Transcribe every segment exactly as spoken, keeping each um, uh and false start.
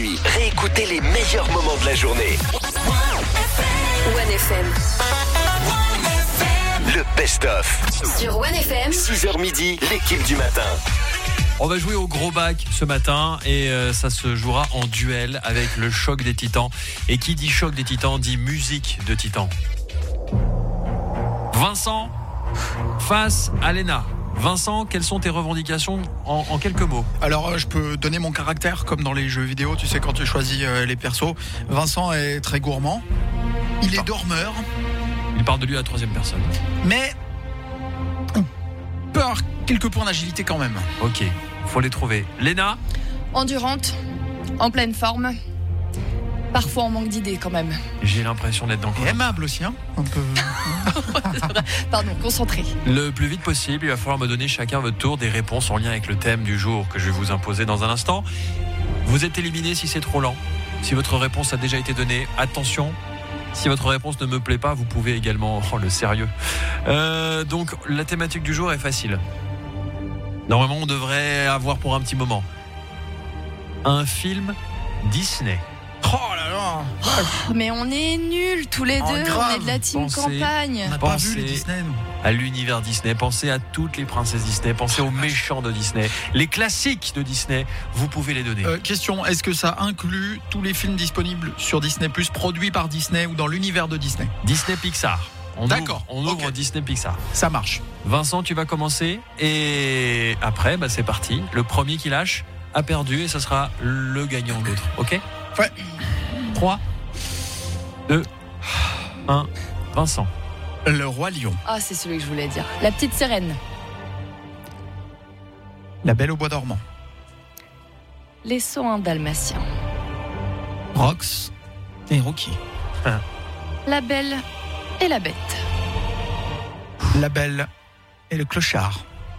minuit, réécoutez les meilleurs moments de la journée. One F M. Le best-of. Sur One F M. six heures midi, l'équipe du matin. On va jouer au gros bac ce matin et euh, ça se jouera en duel avec le choc des titans. Et qui dit choc des titans dit musique de titans. Vincent face à Léna. Vincent, quelles sont tes revendications en, en quelques mots? Alors, euh, je peux donner mon caractère comme dans les jeux vidéo, tu sais, quand tu choisis euh, les persos. Vincent est très gourmand, il est dormeur, Il parle de lui à la troisième personne. mais il peut avoir quelques points d'agilité quand même. Ok, faut les trouver. Léna, Endurante, en pleine forme. Parfois on manque d'idées quand même. j'ai l'impression d'être dans le Et aimable aussi, hein, un peu. Pardon, concentré. Le plus vite possible, il va falloir me donner chacun votre tour des réponses en lien avec le thème du jour que je vais vous imposer dans un instant. Vous êtes éliminé si c'est trop lent. Si votre réponse a déjà été donnée, attention. Si votre réponse ne me plaît pas, vous pouvez également... Oh, le sérieux. Euh, donc, la thématique du jour est facile. Normalement, on devrait avoir pour un petit moment un film Disney. Oh là là, Mais on est nuls tous les Oh, deux, grave. on est de la team Pensez- campagne. on n'a Pensez- pas vu les Disney, nous. À l'univers Disney, pensez à toutes les princesses Disney, pensez aux méchants de Disney, les classiques de Disney, vous pouvez les donner. Euh, question, est-ce que ça inclut tous les films disponibles sur Disney+, produits par Disney ou dans l'univers de Disney? Disney Pixar. On D'accord, ouvre, on ouvre ok. Disney Pixar. Ça marche. Vincent, tu vas commencer et après, bah, c'est parti. Le premier qui lâche a perdu et ce sera le gagnant de l'autre. Ok ? Ouais. trois, deux, un. Vincent. Le Roi Lion. Ah, c'est celui que je voulais dire. La petite sirène. La Belle au Bois dormant. Les soins dalmatiens. Rox et Rocky. La belle et la bête. La Belle et le Clochard.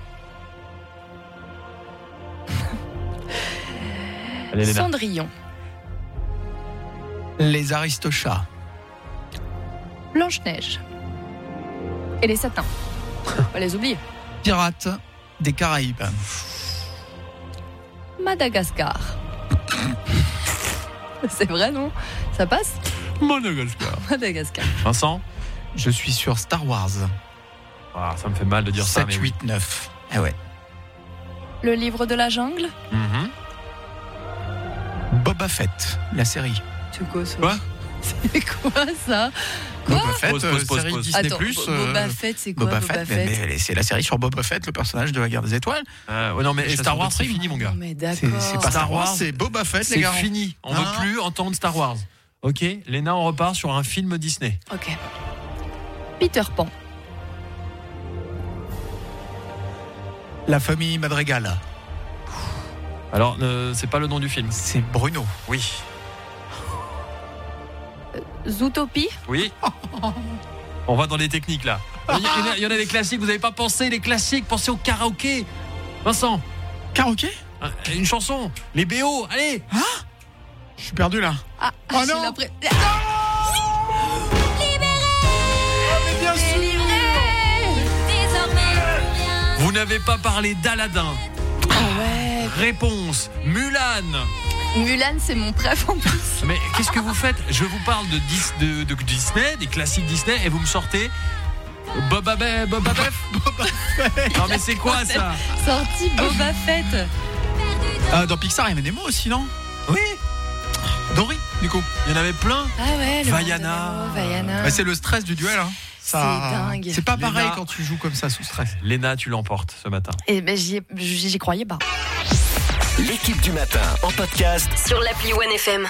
Allez, Léna. Cendrillon. Les Aristochats. Blanche-Neige. Et les satins. Pas les oublier. Pirates des Caraïbes. Madagascar. C'est vrai, non? Ça passe? Madagascar. Madagascar. Vincent. Je suis sur Star Wars. Ah, ça me fait mal de dire ça, sept, mais oui. huit, neuf. Eh ouais. Le livre de la jungle. Mhm. Boba Fett, la série. C'est quoi ça? Quoi? C'est quoi ça? Quoi? Boba Fett, Pause, euh, pause, pause, série pause. Disney+. Attends, Bo- euh, Boba Fett, c'est quoi Boba Boba, Fett, Fett? mais, mais c'est la série sur Boba Fett, le personnage de la Guerre des Étoiles. Euh, ouais, non, mais Chasseur Star de Wars, c'est primes. fini, mon gars. Non, mais d'accord. C'est, c'est pas Star Star Wars, Wars, c'est Boba Fett, les C'est gars. fini. On Non, veut non. plus entendre Star Wars. Ok, Léna, on repart sur un film Disney. Ok. Peter Pan. La famille Madrigal. Alors, euh, c'est pas le nom du film. C'est Bruno. Oui. Zootopie. Oui. On va dans les techniques là. Il y, en a, il y en a des classiques, vous n'avez pas pensé, les classiques, pensez au karaoké. Vincent, Karaoké? une chanson, les B O, allez. Je suis perdu là. Ah, Oh j'ai non. l'impression- Bien sûr. Vous n'avez pas parlé d'Aladin. Ah ouais. Réponse, Mulan. Mulan, c'est mon préf en plus. Mais qu'est-ce que vous faites? Je vous parle de, Dis- de, de Disney, des classiques Disney, et vous me sortez Boba Be- Boba Beff. Non mais c'est quoi ça? Sorti Boba Fett. Euh, dans Pixar, il y avait des mots aussi, non? Oui, Dory, du coup. il y en avait plein. Ah ouais, le Vaiana. monde de Nemo, Vaiana. Bah, c'est le stress du duel. Hein. Ça, C'est dingue. C'est pas pareil Léna. quand tu joues comme ça sous stress. Léna, tu l'emportes ce matin. Et ben j'y, ai- j'y croyais pas. L'équipe du matin en podcast Sur l'appli One F M.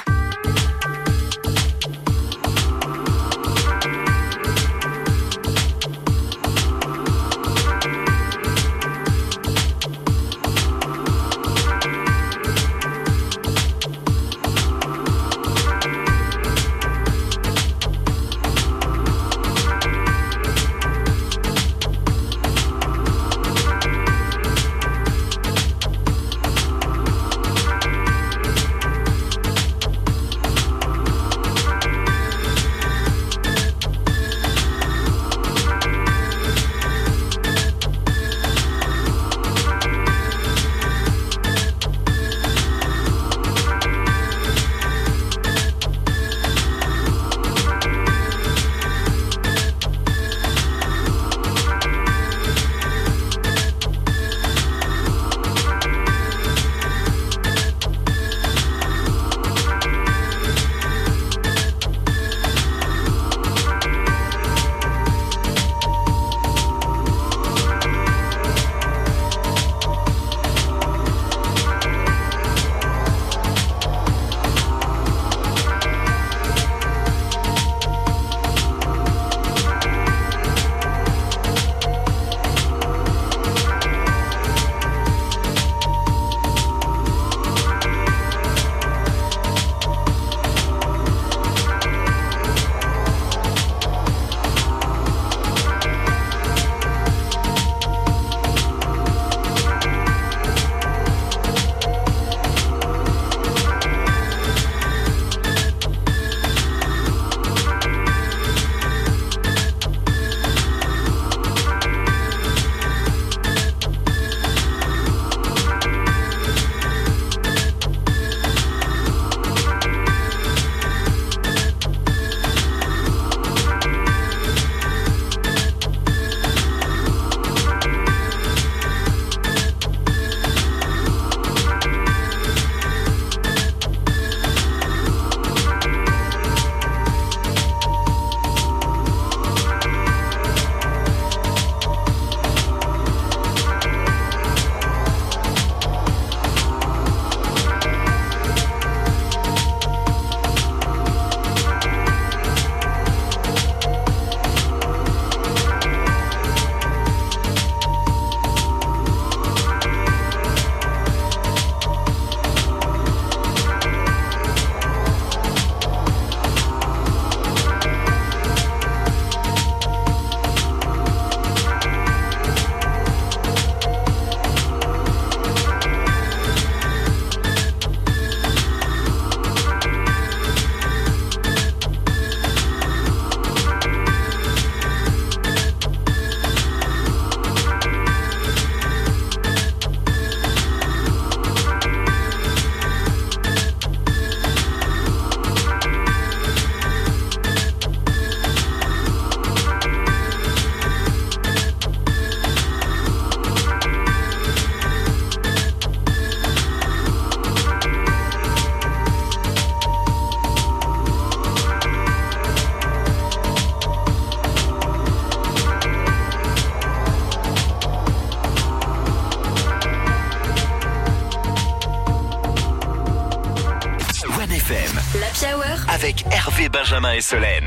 F M. L'Happy Hour Avec Hervé, Benjamin et Solène.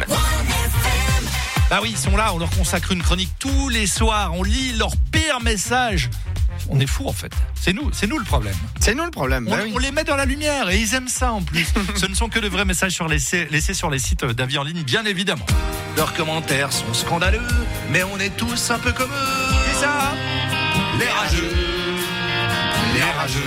Bah oui, ils sont là, on leur consacre une chronique tous les soirs, on lit leurs pires messages. On est fous en fait. C'est nous, c'est nous le problème. C'est nous le problème. On, Bah oui. on les met dans la lumière et ils aiment ça en plus. Ce ne sont que de vrais messages sur laissés, laissés sur les sites d'avis en ligne, bien évidemment. Leurs commentaires sont scandaleux, mais on est tous un peu comme eux. C'est ça. Les rageux. Les rageux.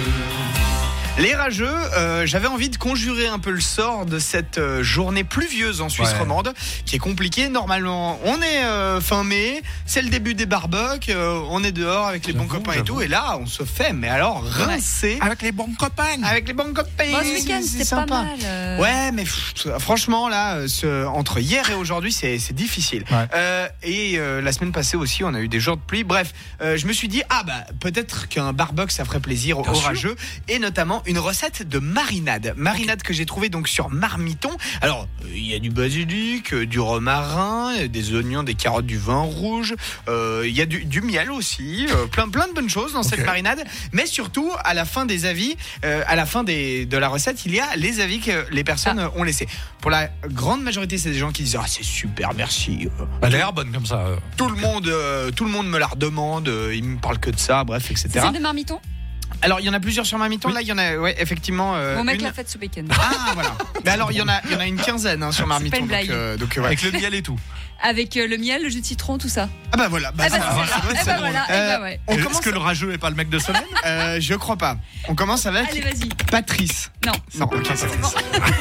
Les rageux, euh, j'avais envie de conjurer un peu le sort de cette euh, journée pluvieuse en Suisse Ouais. romande, qui est compliquée. Normalement, on est euh, fin mai, c'est le début des barbecues, euh, on est dehors avec les bons J'avoue, copains et j'avoue. tout, et là, on se fait, mais alors, rincer Avec les bons copains. avec les bons copains. Bon, ce week-end, c'est c'était pas sympa. mal. euh. Ouais, mais pff, franchement, là, euh, ce- entre hier et aujourd'hui, c'est, c'est difficile. Ouais. Euh, et euh, la semaine passée aussi, on a eu des jours de pluie. Bref, euh, je me suis dit, ah bah, peut-être qu'un barbecue, ça ferait plaisir aux Bien sûr. rageux. Et notamment, une recette de marinade. Marinade que j'ai trouvée donc sur Marmiton. Alors, euh, il y a du basilic, euh, du romarin, euh, des oignons, des carottes, du vin rouge. euh, Il y a du, du miel aussi. euh, plein, plein de bonnes choses dans Ok. cette marinade. Mais surtout, à la fin des avis, euh, à la fin des, de la recette, il y a les avis que les personnes ont laissés. Pour la grande majorité, c'est des gens qui disent ah c'est super, merci. Euh, Elle a l'air bonne comme ça. euh. Tout le monde, euh, tout le monde me la redemande. euh, Ils me parlent que de ça, bref, et C'est cetera. celle de Marmiton. Alors il y en a plusieurs sur Marmiton. Oui. Là, il y en a, ouais, effectivement. euh, Mon mec une- l'a faite ce week-end. Ah voilà. Mais alors il y en a, il y en a une quinzaine hein, sur Marmiton. une donc, blague. euh, donc, euh, ouais. Avec le miel et tout. Avec euh, le miel, le jus de citron, tout ça. Ah bah voilà. Bah, Eh bah, ça- c'est ça ça. doit être Eh ça. bah, voilà. Eh Euh, bah, ouais. On Est-ce commence. que le rageux est pas le mec de semaine? Euh, je crois pas. On commence avec Allez, vas-y. Patrice. Non. Non, ok, c'est bon.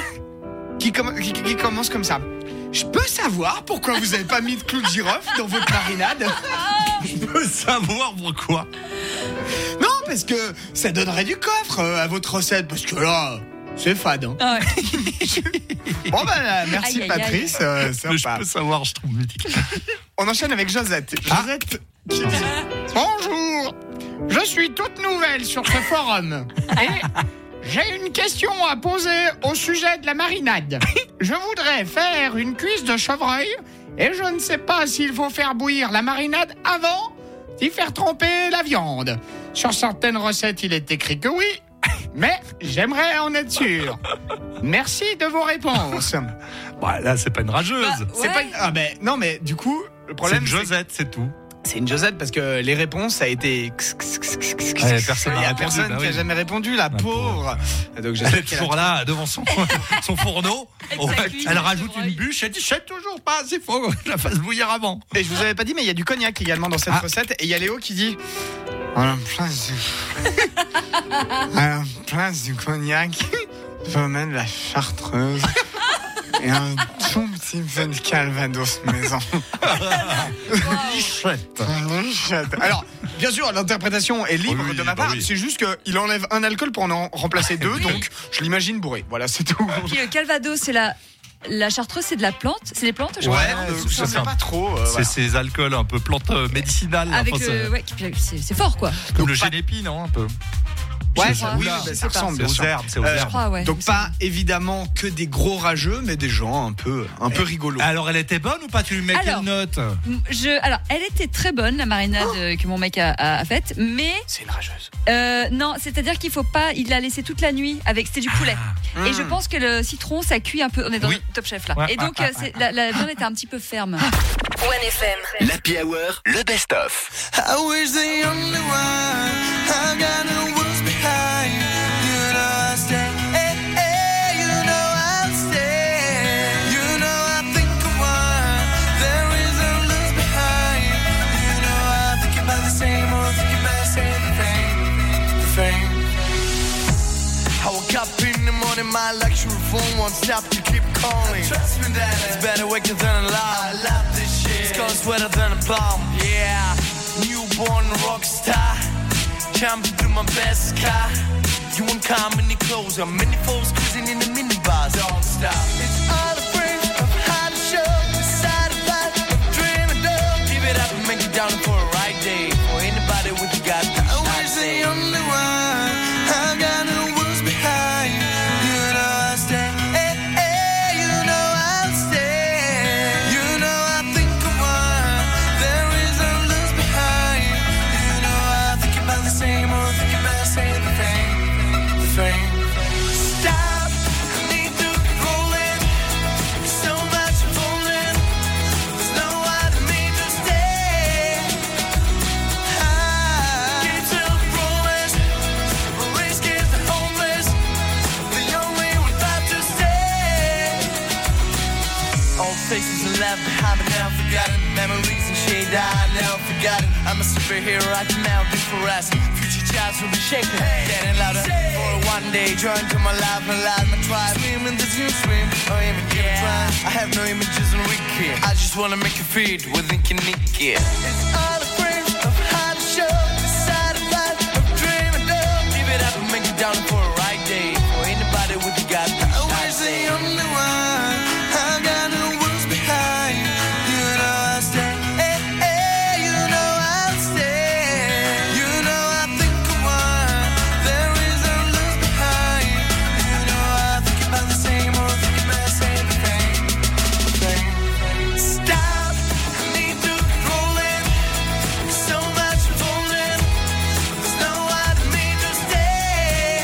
qui, comm- qui, qui commence comme ça. Je peux savoir pourquoi vous avez pas mis de clou de girofle dans votre marinade? Je veux savoir pourquoi. Non, parce que ça donnerait du coffre euh, à votre recette, parce que là, c'est fade. Hein. Ah ouais. Bon bah là, merci Aïe, aïe, aïe. Patrice, euh, Mais je sympa. peux savoir, je trouve mythique. On enchaîne avec Josette. Josette qui dit bonjour, je suis toute nouvelle sur ce forum et j'ai une question à poser au sujet de la marinade. Je voudrais faire une cuisse de chevreuil et je ne sais pas s'il faut faire bouillir la marinade avant d'y faire tremper la viande. Sur certaines recettes, il est écrit que oui, mais j'aimerais en être sûr. Merci de vos réponses. Bah, là, c'est pas une rageuse. Bah, C'est ouais. pas une- ah ben non mais du coup le c'est problème une c'est que- Josette, c'est tout. c'est une Josette parce que les réponses ça a été Ouais, personne il y n'a a répondu, personne bah qui a oui. jamais répondu la La pauvre. Donc Elle j'espère est qu'elle a- toujours là, devant son, son fourneau. Avec Oh, sa elle cuisse elle de rajoute chevreuil. une bûche. Elle dit, je sais toujours pas, c'est faux. Je la fasse bouillir avant. Et je vous avais pas dit mais il y a du cognac également dans cette Ah. recette et il y a Léo qui dit à la place du, à la place du cognac je vais mettre de la chartreuse et un tout petit peu de calvados maison. Lichette. Alors, bien sûr, l'interprétation est libre Oui, de ma bah part. oui. C'est juste qu'il enlève un alcool pour en remplacer deux, Oui. donc je l'imagine bourré. Voilà, c'est tout. Puis le calvados, c'est la. La chartreuse, c'est de la plante. C'est des plantes, je Ouais, crois. euh, c'est je sais ça. pas trop. euh, C'est voilà. ces alcools un peu plantes euh, médicinales. Avec enfin, le. c'est- Ouais, puis c'est c'est fort, quoi. Comme le pas- génépi, non, un peu. Ouais, je ça, crois. oui, Oula, bah, je ça sais pas. ressemble, C'est bien aux sûr. herbes, c'est aux Euh, Je herbes. crois, ouais. Donc pas évidemment que des gros rageux, mais des gens un peu, un peu rigolos. Alors, elle était bonne ou pas? Tu lui mets Alors. quelle note? Je, alors, elle était très bonne, la marinade euh, que mon mec a, a, a faite, mais C'est une rageuse. euh, non, c'est-à-dire qu'il faut pas. Il l'a laissé toute la nuit avec. C'était du poulet. Et je pense que le citron, ça cuit un peu. On est dans Oui. le Top Chef là. Ouais, Et donc, ouais, euh, c'est- la, la viande était un petit peu ferme. One F M. L'Happy Hour, le best-of. I wish the only one I got no words behind. You know I stay, hey, hey, you know I stay. You know I think of one. There is a lose behind. You know I think about the same or think about the same thing. Thing. I woke up in the morning, my luxury phone won't stop to keep calling. Trust me, that it's better waking than alive. I love this shit. It's cold sweater than a bomb. Yeah, newborn rock star. Jumping through my best car. You won't come any closer. Many folks cruising in the minibus. Don't stop. It's all the friends of how to show. Decide about dreaming of. Give it up and make it down for a right day. For anybody with you got. I wish the only one. I got no words behind. You know I stay. Hey, hey, you know I stay. You know I think of one. There is a lose behind. You know I think about the same or think about the same thing. The thing. Stop. I need to left behind, but never forgotten. Memories and shade I never forgotten. I'm a superhero, I can now be fluorescent. Future child will be shaking, getting louder. For one day, join to my life and life, my tribe. Swim in the zoo, swim, or even give a try. I have no images on wiki. I just wanna make a feed with Inky Nicky. It's all a frame of how to show the side of life of dreaming of. Give it up and make it down for a right day. For anybody with the God. I wish the only one. I got no words behind. You know I stay. Hey, hey, you know I stay. You know I think of one. There is a lose behind. You know I think about the same or think about the same thing. thing. Stop. I need to roll in. So much falling. There's no one to me to stay.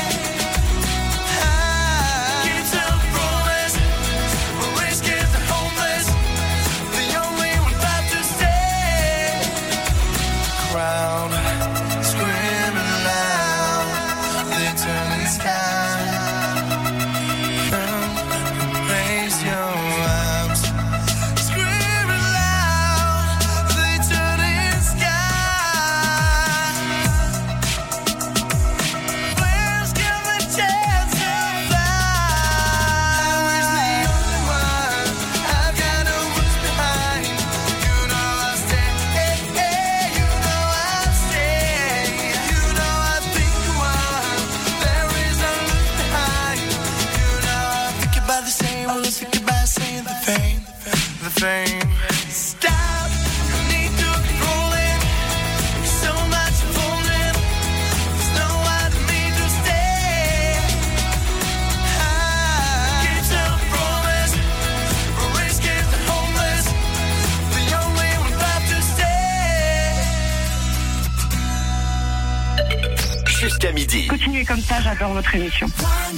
I keep self rolling. Risk is the homeless. The only one about to stay. Crowd screaming loud. They turn the sky. Raise your arms. Screaming loud. They turn the sky. Players give a chance to fly. I wish the only one. I've got no words behind. You know I stay. Hey, hey, you know I stay. You know I think one. There is no look behind. You know I think about the same. Well, think about saying the fame. The fame. Stop. I need to roll in. So much falling. There's no one to me to stay. I keep self promise. Risk is the homeless. The only one about to stay. Jusqu'à midi. Continuez comme ça, j'adore votre émission.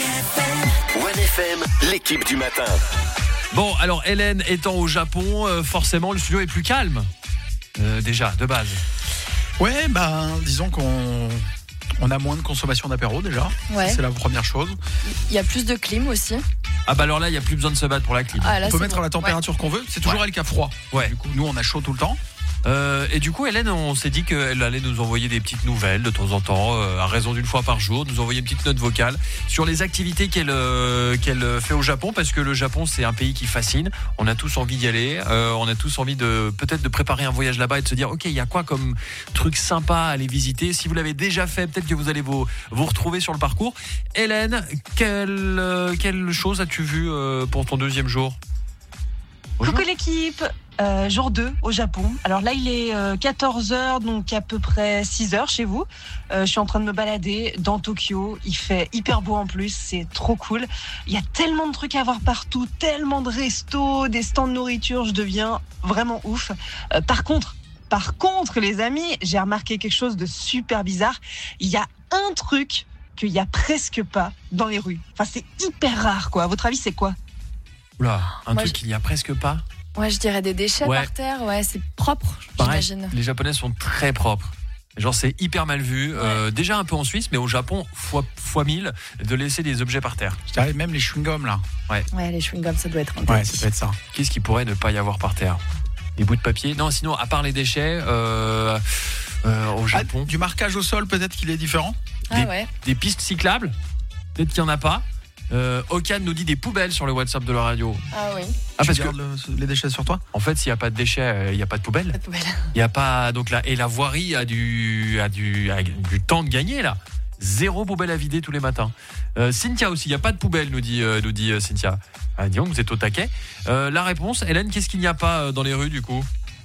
One F M, l'équipe du matin. Bon, alors Hélène étant au Japon, euh, forcément le studio est plus calme. Euh, déjà, de base. Ouais, ben, disons qu'on on a moins de consommation d'apéro déjà. Ouais. C'est la première chose. Il y a plus de clim aussi. Ah bah alors là, il n'y a plus besoin de se battre pour la clim. Ah, là, on peut c'est mettre bon. la température qu'on veut. C'est toujours Ouais. elle qui a froid. Ouais. Du coup, nous, on a chaud tout le temps. Euh, et du coup, Hélène, on s'est dit qu'elle allait nous envoyer des petites nouvelles de temps en temps, euh, à raison d'une fois par jour, nous envoyer une petite note vocale sur les activités qu'elle euh, qu'elle fait au Japon, parce que le Japon, c'est un pays qui fascine. On a tous envie d'y aller. Euh, on a tous envie de peut-être de préparer un voyage là-bas et de se dire, ok, il y a quoi comme truc sympa à aller visiter. Si vous l'avez déjà fait, peut-être que vous allez vous vous retrouver sur le parcours. Hélène, quelle euh, quelle chose as-tu vu euh, pour ton deuxième jour? Bonjour. Coucou l'équipe, euh, jour deux au Japon. Alors là il est euh, quatorze heures, donc à peu près six heures chez vous. Euh, je suis en train de me balader dans Tokyo, il fait hyper beau en plus, c'est trop cool. Il y a tellement de trucs à voir partout, tellement de restos, des stands de nourriture, je deviens vraiment ouf. Euh, par contre, par contre les amis, j'ai remarqué quelque chose de super bizarre. Il y a un truc qu'il y a presque pas dans les rues. Enfin c'est hyper rare quoi, à votre avis c'est quoi ? Oula, un Moi, truc je- qu'il n'y a presque pas. Ouais, je dirais des déchets Ouais. par terre. Ouais, c'est propre, Pareil, j'imagine. les Japonais sont très propres. Genre c'est hyper mal vu. Euh, déjà un peu en Suisse, mais au Japon, fois, fois mille, de laisser des objets par terre. Je dirais même les chewing-gums là. Ouais, les chewing-gums, ça doit être un Ouais, ça peut être ça. Qu'est-ce qui pourrait ne pas y avoir par terre? Des bouts de papier? Non, sinon, à part les déchets, euh, euh, au Ah, Japon, du marquage au sol, peut-être qu'il est différent. Ah ouais. des pistes cyclables, peut-être qu'il n'y en a pas. Euh, Okan nous dit des poubelles sur le WhatsApp de la radio. Ah oui. Ah, Tu parce que, gardes le- les déchets sur toi. en fait, s'il n'y a pas de déchets, euh, il n'y a pas de poubelle. La poubelle. Il y a pas, donc là, et la voirie a du, a du, a du temps de gagner, là. Zéro poubelle à vider tous les matins. Euh, Cynthia aussi, il n'y a pas de poubelle, nous dit, euh, nous dit euh, Cynthia. Ah, dis donc, vous êtes au taquet. Euh, la réponse, Hélène, qu'est-ce qu'il n'y a pas euh, dans les rues, du coup?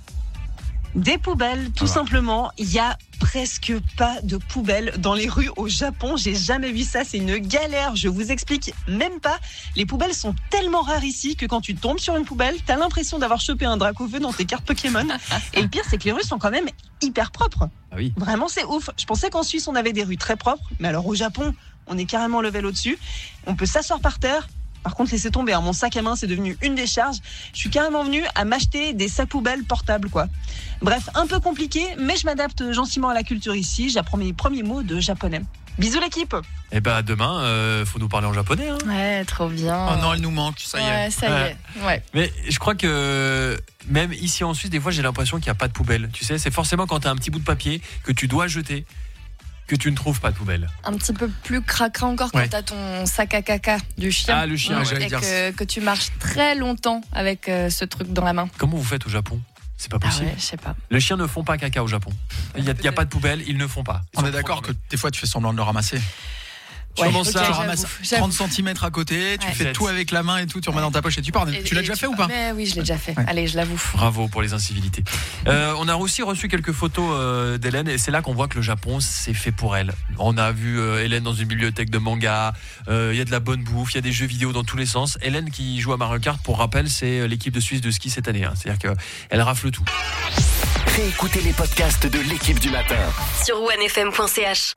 Des poubelles, tout Voilà. simplement. Il y a presque pas de poubelles dans les rues au Japon. J'ai jamais vu ça. C'est une galère. Je vous explique même pas. Les poubelles sont tellement rares ici que quand tu tombes sur une poubelle, t'as l'impression d'avoir chopé un Dracofeu dans tes cartes Pokémon. Et le pire, c'est que les rues sont quand même hyper propres. Ah oui. Vraiment, c'est ouf. Je pensais qu'en Suisse, on avait des rues très propres. Mais alors au Japon, on est carrément level au-dessus. On peut s'asseoir par terre. Par contre, laissez tomber, hein, mon sac à main, c'est devenu une décharge. Je suis carrément venue à m'acheter des sacs poubelles portables, quoi. Bref, un peu compliqué, mais je m'adapte gentiment à la culture ici. J'apprends mes premiers mots de japonais. Bisous l'équipe. Et bah demain, euh, faut nous parler en japonais. Hein. Ouais, trop bien. Oh non, elle nous manque, ça y est. Ouais, ça y Ouais. est. Ouais. Mais je crois que même ici en Suisse, des fois, j'ai l'impression qu'il n'y a pas de poubelle. Tu sais, c'est forcément quand tu as un petit bout de papier que tu dois jeter que tu ne trouves pas de poubelle. Un petit peu plus cracra encore quand Ouais. t'as ton sac à caca du chien. Ah, le chien, Ouais, ouais. j'allais Et dire que, que tu marches très longtemps avec euh, ce truc dans la main. Comment vous faites au Japon ? C'est pas Ah possible. ouais, je sais pas. Les chiens ne font pas caca au Japon. Il n'y a, il y a pas de poubelle, ils ne font pas. Ils On sont est d'accord que trop des fois tu fais semblant de le ramasser. Ouais, comment ça Tu j'avoue, ramasses j'avoue. trente centimètres à côté, tu Ouais. fais tout avec la main et tout, tu remets dans ta poche et tu pars. Et- Tu l'as et déjà tu- fait ou pas? Mais oui, je l'ai déjà fait. Ouais. Allez, je l'avoue. Bravo pour les incivilités. Euh, on a aussi reçu quelques photos euh, d'Hélène et c'est là qu'on voit que le Japon c'est fait pour elle. On a vu euh, Hélène dans une bibliothèque de manga, euh, il y a de la bonne bouffe, il y a des jeux vidéo dans tous les sens. Hélène qui joue à Mario Kart, pour rappel, c'est l'équipe de Suisse de ski cette année. Hein. C'est-à-dire qu'elle rafle tout. Réécoutez les podcasts de l'équipe du matin. Sur onefm point c h.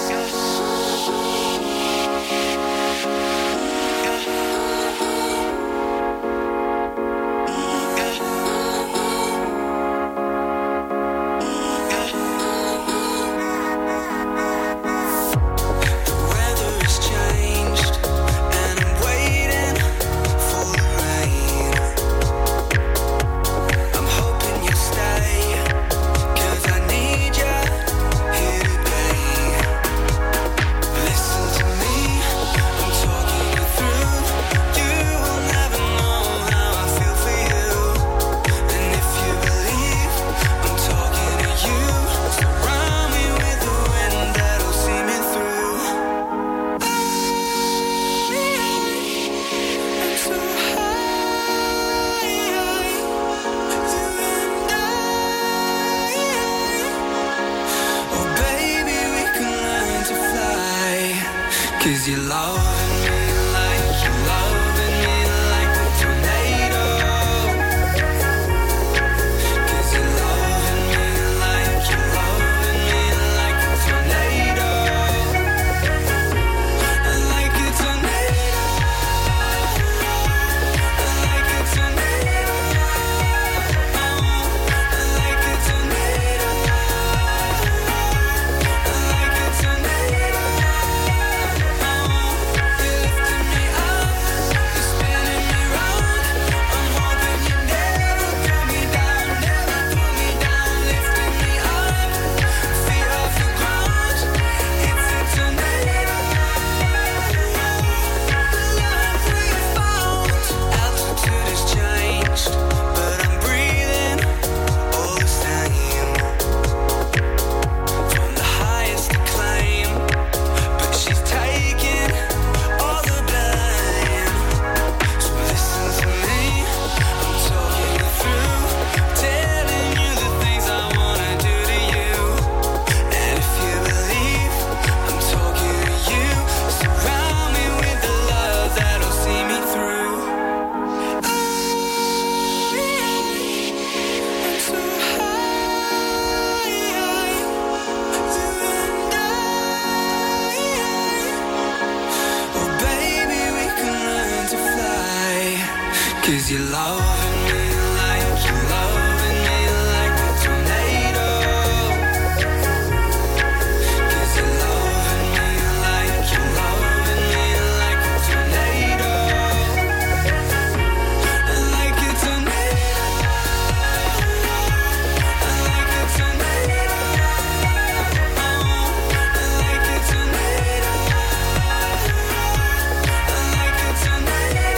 Cause you loving me like you loving me like a tornado. Cause you loving me like you loving me like a tornado. Like a tornado. Like a tornado. Like a tornado. Like a tornado. Cause you loving me like you loving me like a tornado. Cause you loving me like you loving me like a tornado. Like a tornado. Like a tornado. Like a tornado. Like a tornado.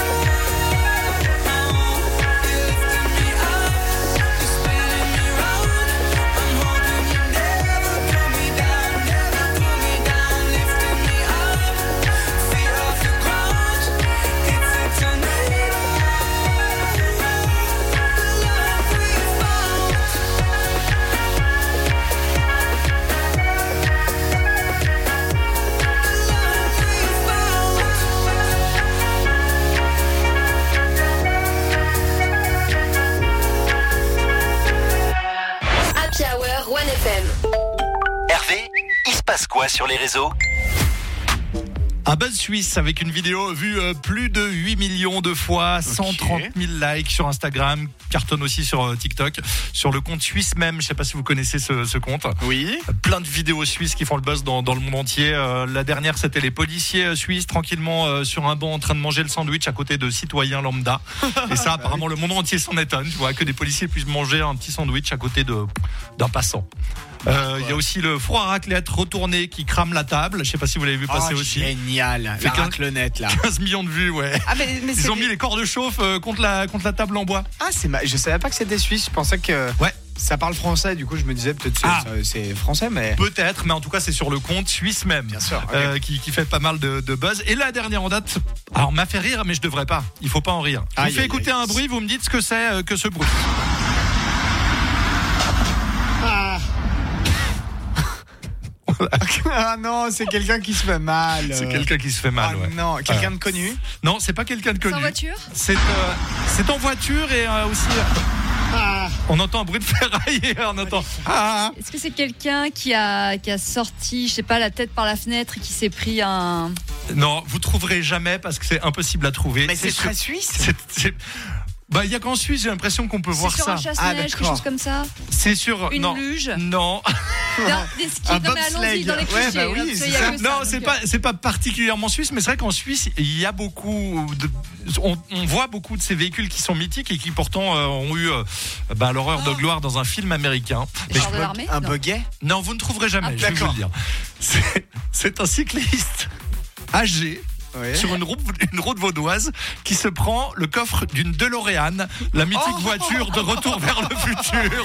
Happy Hour onefm. Hervé, il se passe quoi sur les réseaux? Un buzz suisse avec une vidéo vue euh, plus de huit millions de fois, cent trente mille likes sur Instagram, cartonne aussi sur euh, TikTok, sur le compte Suisse même. Je sais pas si vous connaissez ce, ce compte. Oui. Plein de vidéos suisses qui font le buzz dans, dans le monde entier. Euh, la dernière, c'était les policiers euh, suisses tranquillement euh, sur un banc en train de manger le sandwich à côté de citoyens lambda. Et ça, apparemment, le monde entier s'en étonne. Tu vois, que des policiers puissent manger un petit sandwich à côté de d'un passant. Il euh, y a aussi le four à raclette retourné qui crame la table. Je sais pas si vous l'avez vu passer oh, aussi. Génial. La raclonnette là. quinze millions de vues, ouais. Ah, mais, mais Ils ont mis les corps de chauffe euh, contre la contre la table en bois. Ah, c'est ma... je savais pas que c'était suisse. Je pensais que ouais. Ça parle français. Du coup, je me disais peut-être ah. c'est, c'est français, mais peut-être. Mais en tout cas, c'est sur le compte Suisse même. Bien sûr. Okay. Euh, qui, qui fait pas mal de, de buzz. Et la dernière en date. Alors, m'a fait rire, mais je devrais pas. Il faut pas en rire. Je vous fais écouter aïe. un bruit. Vous me dites ce que c'est euh, que ce bruit. Ah. Ah non, c'est quelqu'un qui se fait mal. C'est quelqu'un qui se fait mal, ah ouais. Non, quelqu'un de connu. Non, c'est pas quelqu'un de connu. C'est en voiture. C'est euh, c'est en voiture et euh, aussi. Ah. On entend un bruit de ferraille et on entend. Ah. Est-ce que c'est quelqu'un qui a qui a sorti, je sais pas, la tête par la fenêtre et qui s'est pris un. Non, vous trouverez jamais parce que c'est impossible à trouver. Mais c'est, c'est très suisse. C'est, c'est... Bah, il y a qu'en Suisse, j'ai l'impression qu'on peut c'est voir sur ça. Un chasse-neige, ah, quelque chose comme ça. C'est sur une non. luge. Non. Non, des skis. Non, mais allons-y dans les clichés. Ouais, bah oui, c'est ça. Non, ça, c'est pas, c'est pas particulièrement suisse, mais c'est vrai qu'en Suisse, il y a beaucoup de, on, on voit beaucoup de ces véhicules qui sont mythiques et qui pourtant euh, ont eu euh, bah, leur heure oh. de gloire dans un film américain. Mais je, de l'armée, un buggy ? Non, vous ne trouverez jamais. Ah, je vais vous le dire. C'est, c'est un cycliste âgé. Oui. Sur une route, une route vaudoise qui se prend le coffre d'une DeLorean, la mythique oh voiture de Retour vers le futur.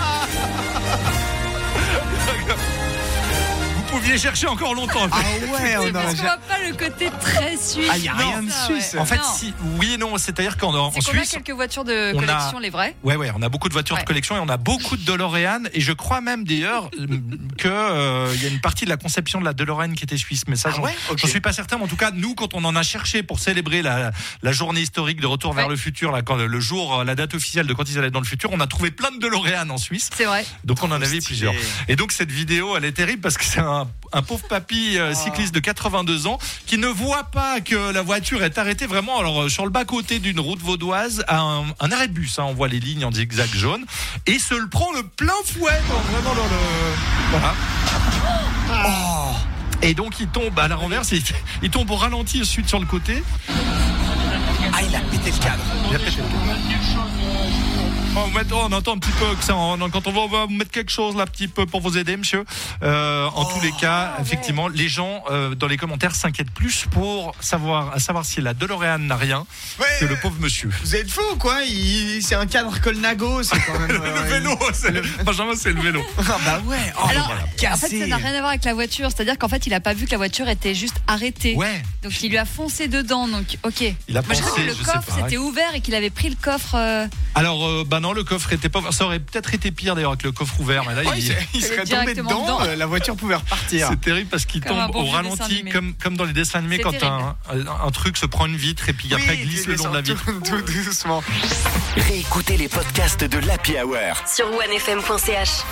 Vous pouviez chercher encore longtemps. Ah ouais, on a. Parce qu'on voit pas le côté très suisse. Ah, il y a rien de suisse. Ouais. En fait, non. si, oui et non. C'est-à-dire qu'en en c'est Suisse, on a quelques voitures de collection, a, les vraies. Ouais, ouais, on a beaucoup de voitures ouais. de collection et on a beaucoup de DeLorean. Et je crois même d'ailleurs que euh, il y a une partie de la conception de la DeLorean qui était suisse. Mais ça, ah j'en, ouais okay. j'en suis pas certain. Mais en tout cas, nous, quand on en a cherché pour célébrer la, la journée historique de Retour vers ouais. le futur, là, quand le jour, la date officielle de quand ils allaient dans le futur, on a trouvé plein de DeLorean en Suisse. C'est vrai. Donc on en avait plusieurs. Et donc cette vidéo, elle est terrible parce que c'est un, un pauvre papy euh, cycliste de quatre-vingt-deux ans qui ne voit pas que la voiture est arrêtée vraiment alors sur le bas-côté d'une route vaudoise à un, un arrêt de bus, hein, on voit les lignes en zigzag jaune et se le prend le plein fouet dans, vraiment dans le voilà. Oh. Et donc il tombe à la renverse, il, il tombe au ralenti ensuite sur le côté. Ah, il a pété le cadre. Il a pété le cadre. On, met, oh, on entend un petit peu que ça, on, quand on va, on va vous mettre quelque chose là, un petit peu pour vous aider, monsieur. Euh, en oh, tous les cas, ouais. effectivement, les gens euh, dans les commentaires s'inquiètent plus pour savoir, à savoir si la DeLorean n'a rien ouais, que le pauvre monsieur. Vous êtes fou, quoi il, c'est un cadre Colnago, c'est quand même. le euh, vélo, c'est le... Benjamin, c'est le vélo. Ah bah ouais. Oh, alors, voilà. En fait, ça n'a rien à voir avec la voiture. C'est-à-dire qu'en fait, il a pas vu que la voiture était juste arrêtée. Ouais. Donc il lui a foncé dedans. Donc ok. Il a Moi, pensé, je crois que le je coffre sais pas, c'était ouvert et qu'il avait pris le coffre. Euh... Alors euh, bah non, le coffre était pas ouvert. Ça aurait peut-être été pire d'ailleurs avec le coffre ouvert, mais là oh, il, il, il serait tombé dedans. dedans. Euh, la voiture pouvait repartir. C'est terrible parce qu'il comme tombe bon au ralenti, comme comme dans les dessins animés quand un, un, un truc se prend une vitre et puis oui, après glisse le long de la vitre. Tout, tout doucement. Réécoutez les podcasts de l'Happy Hour sur one f m point c h.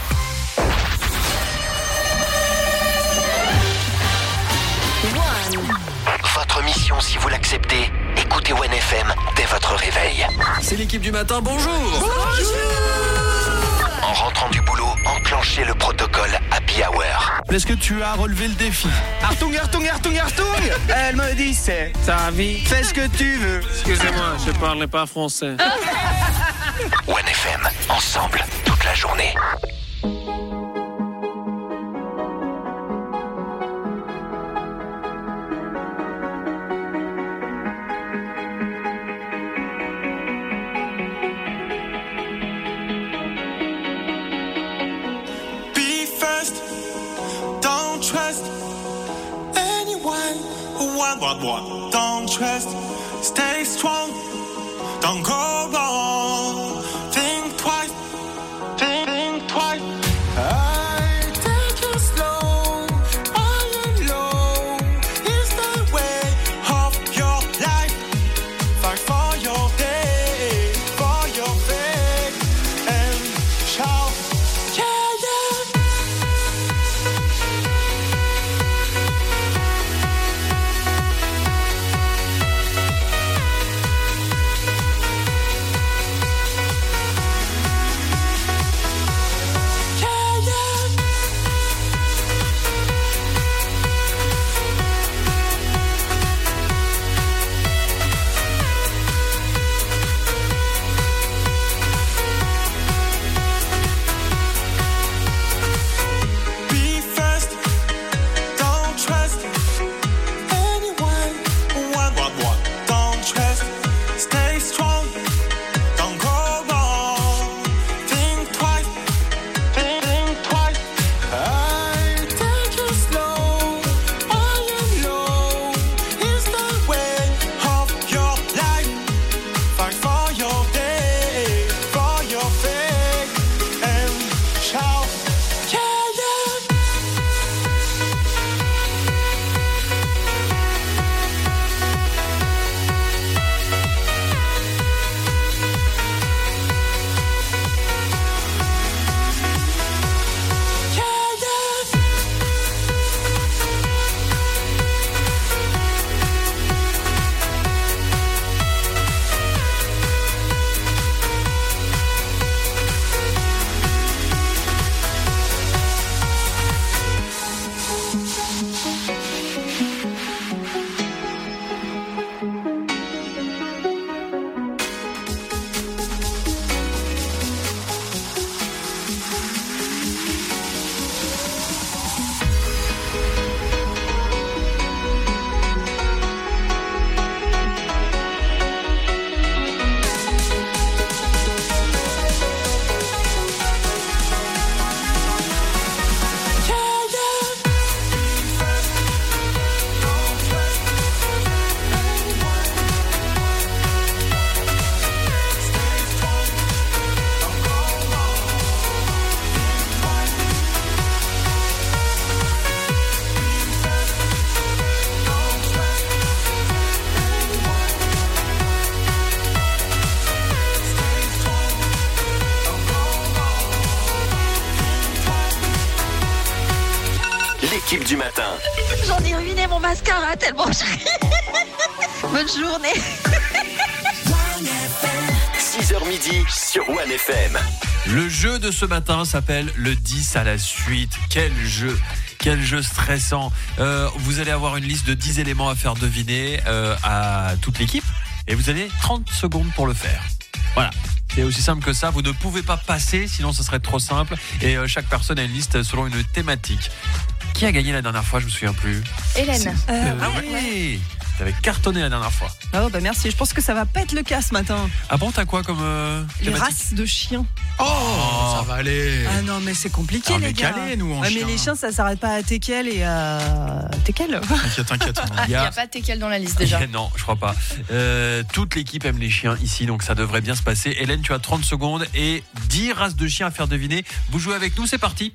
Votre mission, si vous l'acceptez, écoutez one F M dès votre réveil. C'est l'équipe du matin, bonjour. Bonjour. En rentrant du boulot, enclenchez le protocole Happy Hour. Est-ce que tu as relevé le défi? Artung, Artung, Artung, Artung. Elle me dit c'est ta vie, fais ce que tu veux. Excusez-moi, je parle pas français. one F M, ensemble, toute la journée. What, what? Don't trust, stay strong, don't go wrong. Think twice, think, think twice. I take it slow, all alone is the way of your life. Fight for your day, for your faith, and shout, yeah, yeah. l'équipe du matin. J'en ai ruiné mon mascara tellement je ris. Bonne journée. six heures midi sur One F M. Le jeu de ce matin s'appelle le dix à la suite. Quel jeu! Quel jeu stressant. Euh, vous allez avoir une liste de dix éléments à faire deviner euh, à toute l'équipe et vous avez trente secondes pour le faire. Voilà. C'est aussi simple que ça. Vous ne pouvez pas passer, sinon ce serait trop simple. Et euh, chaque personne a une liste selon une thématique. Qui a gagné la dernière fois? Je me souviens plus. Hélène. Euh, ah oui. T'avais cartonné la dernière fois. Oh bah merci, je pense que ça va pas être le cas ce matin. Ah bon, t'as quoi comme euh, Les thématique? races de chiens. Oh, ça va aller. Ah non mais c'est compliqué Ah, les mais gars. calés, nous, en Ouais, chien. mais les chiens ça s'arrête pas à Teckel et à Teckel. T'inquiète, t'inquiète. Ah, il n'y a pas Teckel dans la liste déjà. Non, je crois pas. Euh, toute l'équipe aime les chiens ici, donc ça devrait bien se passer. Hélène, tu as trente secondes et dix races de chiens à faire deviner. Vous jouez avec nous, c'est parti.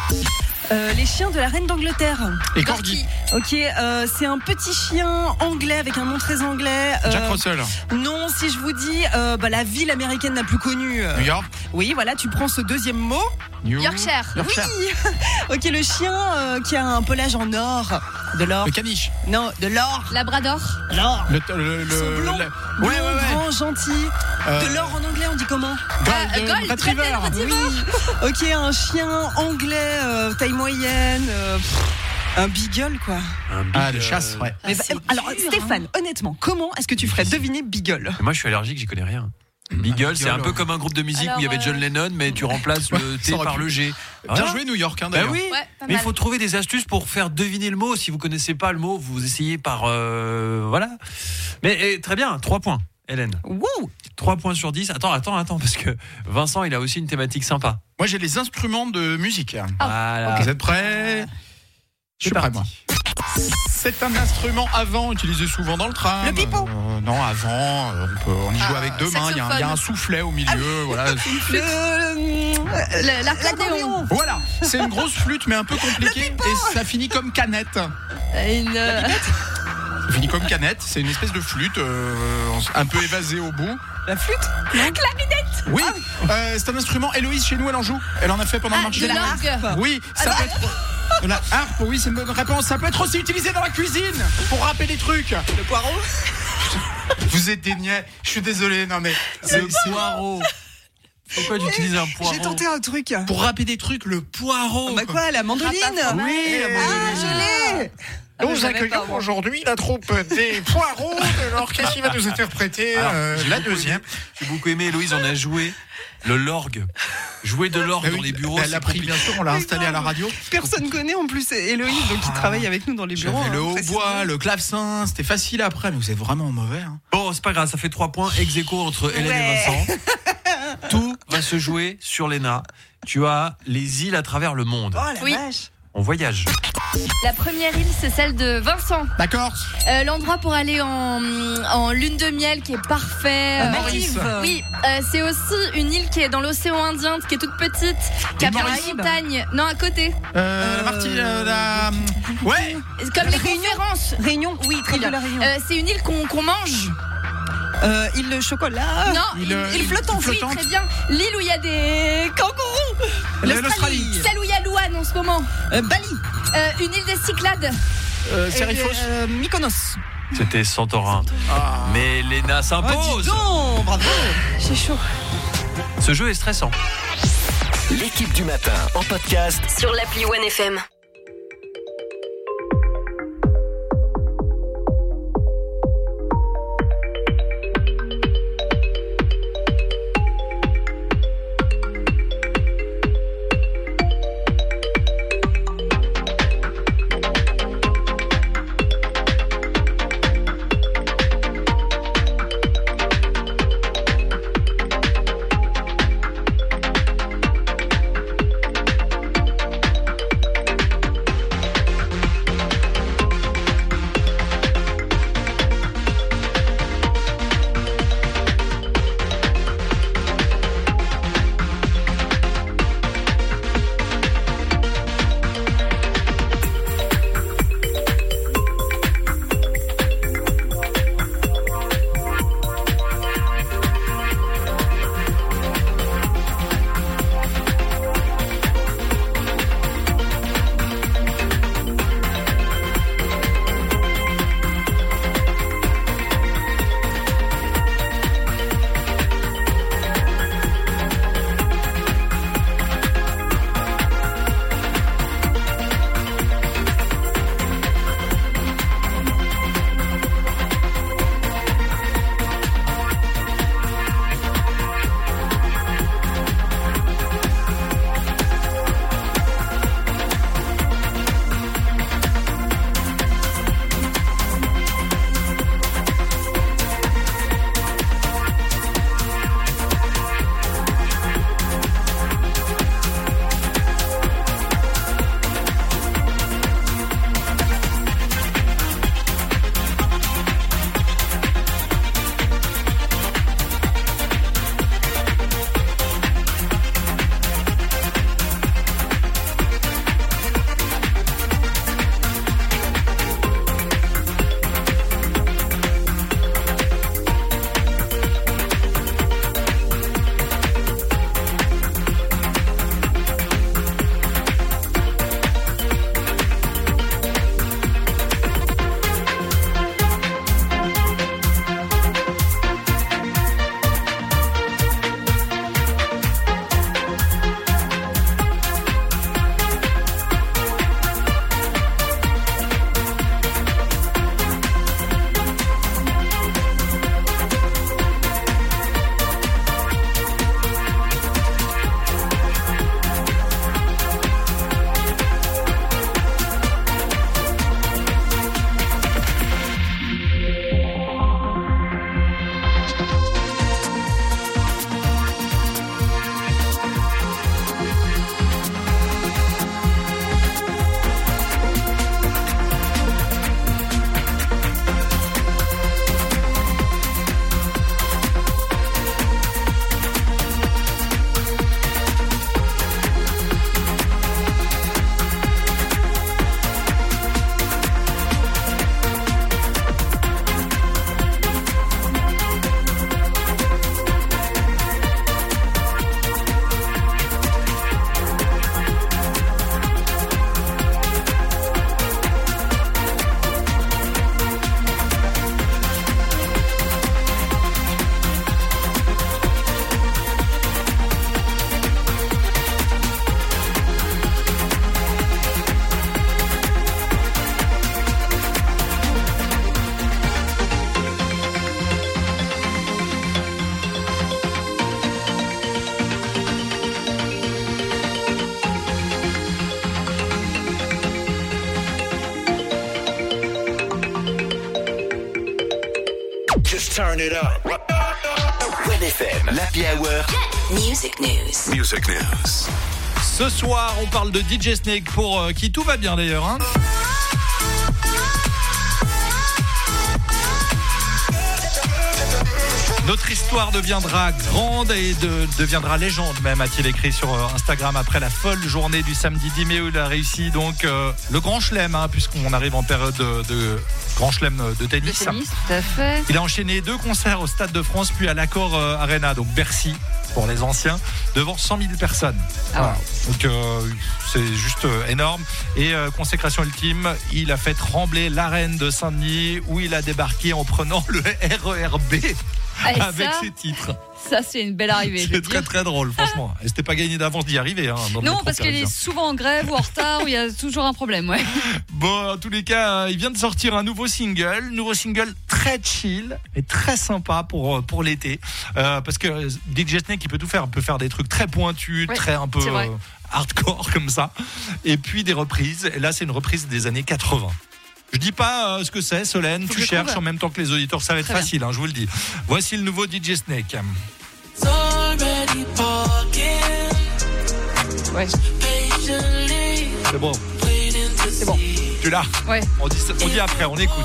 Euh, les chiens de la reine d'Angleterre. Et Corgi. Ok, euh, c'est un petit chien anglais avec un nom très anglais. Euh, Jack Russell. Non, si je vous dis euh, bah, la ville américaine la plus connue. euh, New York. Oui, voilà, tu prends ce deuxième mot. New Yorkshire. Yorkshire. Oui. Ok, le chien euh, qui a un pelage en or. De l'or. Le caniche. Non, de l'or. Labrador. L'or. Le, le, Ils sont le, blonds, le- blonds, Ouais, ouais, ouais. grands, gentils. Euh, De l'or en anglais, on dit comment? Golden Gold, Retriever. Golden Retriever. Oui. Ok, un chien anglais, euh, taille moyenne. euh, pff, un beagle, quoi. Un big, Ah, de euh, chasse, ouais. Mais bah, alors, Stéphane, honnêtement, comment est-ce que tu ferais deviner beagle? Moi, je suis allergique, j'y connais rien. Beagle, c'est un peu comme un groupe de musique Alors, où il y avait John euh, Lennon, mais tu remplaces le T ça aurait par pu. le G. Bien Voilà. joué, New York, hein, Bah d'ailleurs. oui, Ouais, pas mais il mal. faut trouver des astuces pour faire deviner le mot. Si vous connaissez pas le mot, vous essayez par euh, voilà. Mais eh, très bien, trois points, Hélène. Wouh! trois points sur dix. Attends, attends, attends, parce que Vincent, il a aussi une thématique sympa. Moi, j'ai les instruments de musique. Voilà. Vous êtes prêts? Je suis C'est prêt, parti. moi. C'est un instrument avant utilisé souvent dans le tram. Le pipeau. Euh, non, avant. euh, On, peut, on y joue Ah, avec deux mains. Il y, a un- il y a un soufflet au milieu. Voilà. Le- L'accordéon. Voilà. C'est une grosse flûte, mais un peu compliquée. Et ça finit comme canette. Une, euh, Ça finit comme canette. C'est une espèce de flûte euh, un peu évasée au bout. La flûte? Oui. Euh, c'est un instrument. Héloïse, chez nous, elle en joue. Elle en a fait pendant le Ah, marché de de Noël. l'orgue. Oui, ça peut être. De la harpe, oui, c'est une bonne réponse. Ça peut être aussi utilisé dans la cuisine pour râper des trucs. Le poireau? Vous êtes des niais. Je suis désolé, non mais. Le poireau. Pourquoi tu utilises un poireau? J'ai tenté un truc. Pour râper des trucs, le poireau. Bah quoi, la mandoline? Oui, la Ah, je l'ai! Nous Ah, j'avais accueillons pas, moi. aujourd'hui la troupe des poireaux de l'orchestre qui va nous interpréter Alors, euh, j'ai la beaucoup deuxième. aimé- J'ai beaucoup aimé, Héloïse, on a joué le l'orgue. Jouer de l'orgue Ah dans oui, les bureaux, elle c'est l'a pris, bien compliqué. sûr, on l'a installé à la radio. Personne connaît en plus Héloïse, donc qui travaille avec nous dans les bureaux. J'avais le hein, hautbois, le clavecin, c'était facile après, mais vous êtes vraiment mauvais. Hein. Bon, c'est pas grave, ça fait trois points ex aequo entre Hélène Ouais. et Vincent. Tout va se jouer sur l'E N A. Tu as les îles à travers le monde. Oh la Oui. vache! On voyage. La première île, c'est celle de Vincent. D'accord. Euh, L'endroit pour aller en, en lune de miel qui est parfait. Euh, Euh, Maurice. Oui, euh, c'est aussi une île qui est dans l'océan Indien, qui est toute petite, qui a L'île plein de Maurice. montagnes. Non, à côté. Euh, la partie, euh, la. Ouais. Comme les conférences. Réunion? Oui, très Île de bien. la Réunion. Euh, c'est une île qu'on qu'on mange. Euh, île de chocolat? non, île- île, île flottante. Oui, flottante. très bien. L'île où il y a des kangourous. L'Australie. Celle où il y a Louane en ce moment. Euh, Bali? Euh, une île des Cyclades. Euh, Serifos. Euh, Mykonos. C'était Santorin. Mais l'E N A Oh, dis s'impose. donc, bravo! J'ai chaud. Ce jeu est stressant. L'équipe du matin en podcast Sur l'appli One F M. turn it up. One F M, l'Happy Hour. Music News. Music News. Ce soir, on parle de D J Snake pour euh, qui tout va bien d'ailleurs. Hein. Notre histoire deviendra grande et de, deviendra légende même, a-t-il écrit sur Instagram après la folle journée du samedi dix mai où il a réussi donc euh, le grand chelem, hein, puisqu'on arrive en période de, de grand chelem de tennis. De tennis, tout à fait. Il a enchaîné deux concerts au Stade de France puis à l'Accor euh, Arena, donc Bercy pour les anciens, devant cent mille personnes. Ah voilà. Donc euh, c'est juste euh, énorme. Et euh, consécration ultime, il a fait trembler l'arène de Saint-Denis où il a débarqué en prenant le R E R B. Ah, avec ça, ses titres. Ça, c'est une belle arrivée. C'est très très drôle, franchement. Et c'était pas gagné d'avance d'y arriver. Hein, dans le Non, métro parce qu'il est parisien. souvent en grève ou en retard, où il y a toujours un problème, ouais. Bon, en tous les cas, il vient de sortir un nouveau single. Nouveau single très chill et très sympa pour, pour l'été. Euh, parce que D J Snake, il peut tout faire. Il peut faire des trucs très pointus, Ouais, très un peu c'est vrai. euh, hardcore comme ça. Et puis des reprises. Et là, c'est une reprise des années quatre-vingts. Je dis pas euh, ce que c'est, Solène, Faut tu que je cherches trouve. en même temps que les auditeurs, ça va être Très bien. facile, hein, je vous le dis. Voici le nouveau D J Snake. Ouais. C'est bon. C'est bon. Tu l'as? Ouais. On dit, on dit après, on écoute.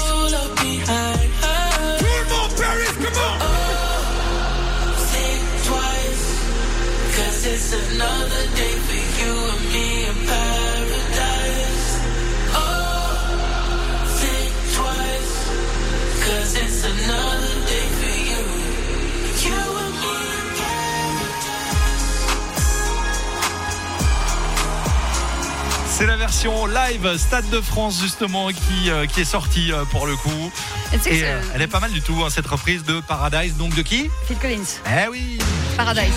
C'est la version live Stade de France justement qui, euh, qui est sortie euh, pour le coup. Et tu sais que Et c'est- euh, elle est pas mal du tout, hein, cette reprise de Paradise. Donc de qui? Phil Collins. Eh oui, Paradise.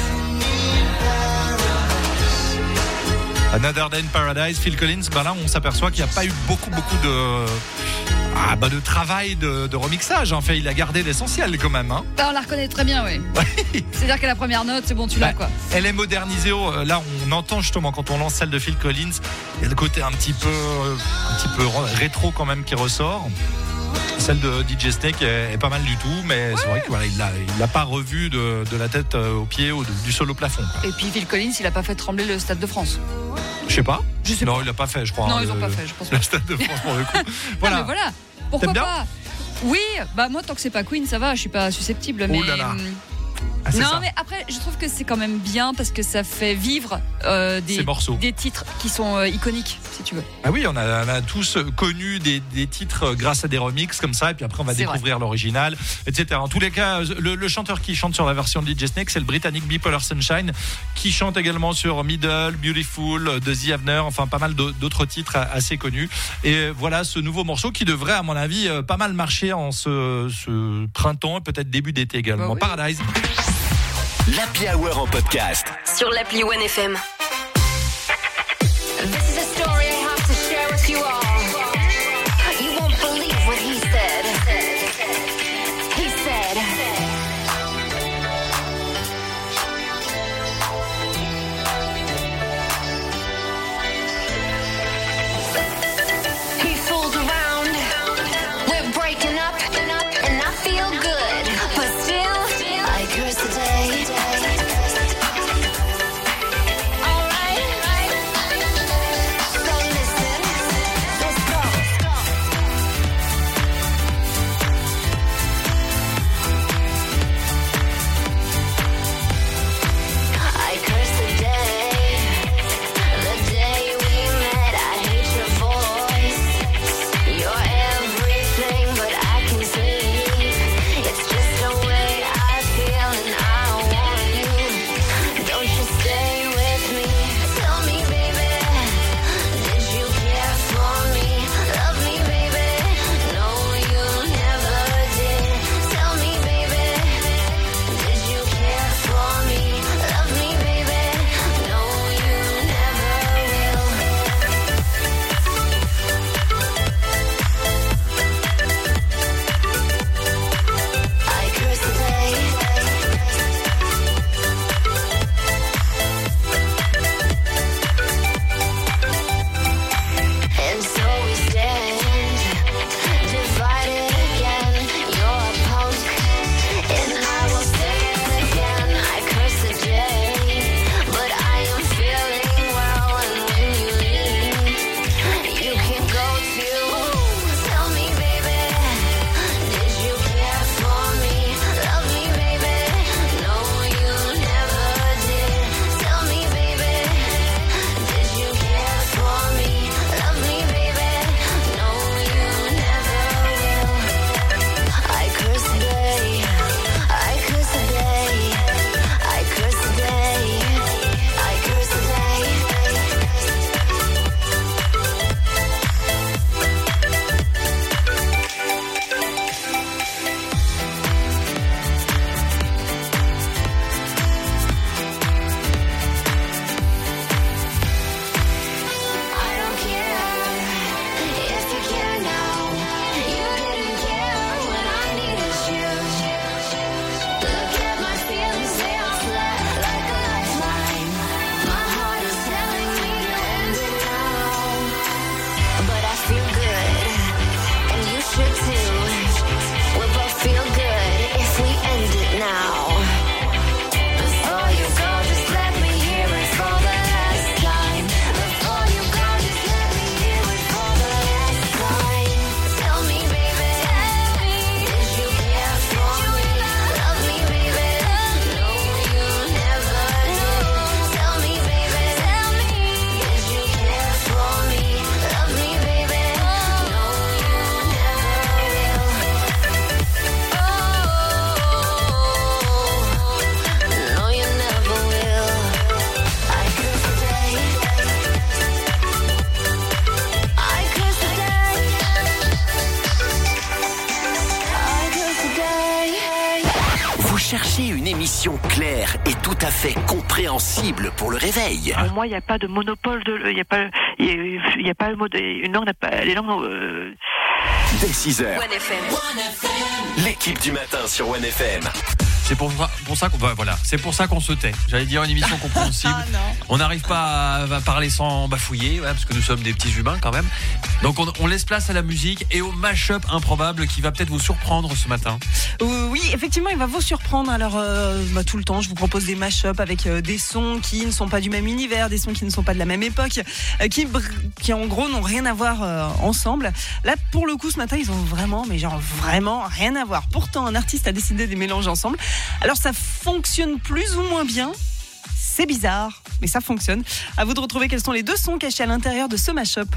Another Day in Paradise, Phil Collins. Ben là, on s'aperçoit qu'il n'y a pas eu beaucoup, beaucoup de, ah, bah, de travail de, de remixage. En fait, il a gardé l'essentiel quand même. Hein. Bah, on la reconnaît très bien, oui. C'est-à-dire qu'à la première note, c'est bon, tu l'as, Bah, quoi. Elle est modernisée. euh, Là, on entend justement quand on lance celle de Phil Collins, il y a le côté un petit peu, euh, un petit peu rétro quand même qui ressort. Celle de D J Snake est, est pas mal du tout, mais c'est vrai qu'il voilà, l'a, il l'a pas revu de, de la tête euh, aux pieds ou de- du sol au plafond. Et puis Phil Collins, il a pas fait trembler le Stade de France. Je sais pas. Je sais non, pas. il l'a pas fait, je crois. Non, hein, ils ont le- pas fait, je pense Le pas. Stade de France pour le coup. Non, Voilà. mais voilà. Pourquoi T'aimes bien pas? Oui, bah moi, tant que c'est pas Queen, ça va, je suis pas susceptible. Mais... Oh là là. hum, Ah, c'est non, ça. mais après, je trouve que c'est quand même bien parce que ça fait vivre euh, des, Ces morceaux. des titres qui sont euh, iconiques, si tu veux. Ah oui, on a, on a tous connu des, des titres grâce à des remixes comme ça, et puis après on va C'est découvrir l'original, et cetera. En tous les cas, le, le chanteur qui chante sur la version de D J Snake, c'est le Britannique Bipolar Sunshine, qui chante également sur Middle, Beautiful, de The Avener, enfin pas mal d'autres titres assez connus. Et voilà ce nouveau morceau qui devrait, à mon avis, pas mal marcher en ce, ce printemps, et peut-être début d'été également. Bah oui. Paradise. L'Happy Hour en podcast. Sur l'appli One F M. This is a story I have to share with you all. You won't believe what he said. He said, he fooled around. We're breaking up, and I feel good. But still, I curse the day. Alright, so listen, let's go. I curse the day, the day we met. I hate your voice. You're everything, but I can see it's just the way I feel, and I émission claire et tout à fait compréhensible pour le réveil. Pour moi, il n'y a pas de monopole de, il y a pas, il y a, il y a pas le mot de, une langue n'a pas, les langues. Euh... Dès six heures. L'équipe du matin sur One F M. C'est pour ça, pour ça qu'on bah, voilà, c'est pour ça qu'on se tait. J'allais dire une émission compréhensible. Ah, non. On n'arrive pas à, à parler sans bafouiller, ouais, parce que nous sommes des petits humains quand même. Donc on, on laisse place à la musique et au mash-up improbable qui va peut-être vous surprendre ce matin. Euh, oui, effectivement, il va vous surprendre. Alors, euh, bah, tout le temps, je vous propose des mash-up avec euh, des sons qui ne sont pas du même univers, des sons qui ne sont pas de la même époque, euh, qui, qui en gros n'ont rien à voir euh, ensemble. Là, pour le coup, ce matin, ils ont vraiment, mais genre vraiment rien à voir. Pourtant, un artiste a décidé de les mélanger ensemble. Alors, ça fonctionne plus ou moins bien. C'est bizarre, mais ça fonctionne. À vous de retrouver quels sont les deux sons cachés à l'intérieur de ce mash-up.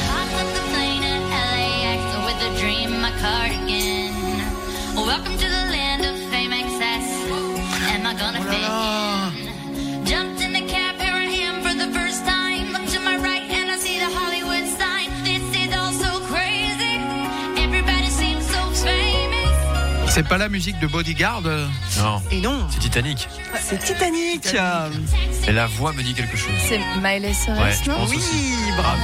Welcome to the land of fame excess. Am I gonna fit in? Jumped in the cab, here I am for the first time. Look to my right and I see the Hollywood sign. This is all so crazy. Everybody seems so famous. C'est pas la musique de Bodyguard? Non. Et non. C'est Titanic. C'est Titanic. Titanic. Et la voix me dit quelque chose. C'est Miley Cyrus, Ouais, je non? pense Oui, aussi. bravo.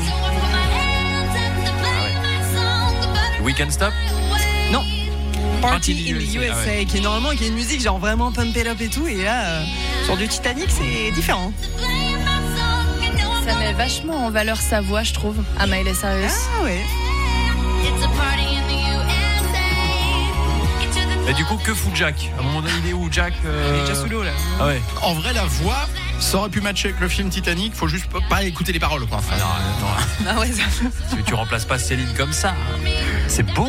We Can't Stop? Non. Party Party in the U S A, ah ouais. qui est normalement qui est une musique genre vraiment pump it up et tout, et là euh, sur du Titanic c'est différent. Ça met vachement en valeur sa voix, je trouve, à Miley Cyrus. Ah ouais. Et du coup, que fout Jack? À un moment donné, il est où Jack euh... Il est déjà sous l'eau là. Ah ouais. En vrai, la voix, ça aurait pu matcher avec le film Titanic. Faut juste pas écouter les paroles, quoi. Enfin, non, non. Ah ouais. Ça... Tu, tu remplaces pas Céline comme ça. C'est beau.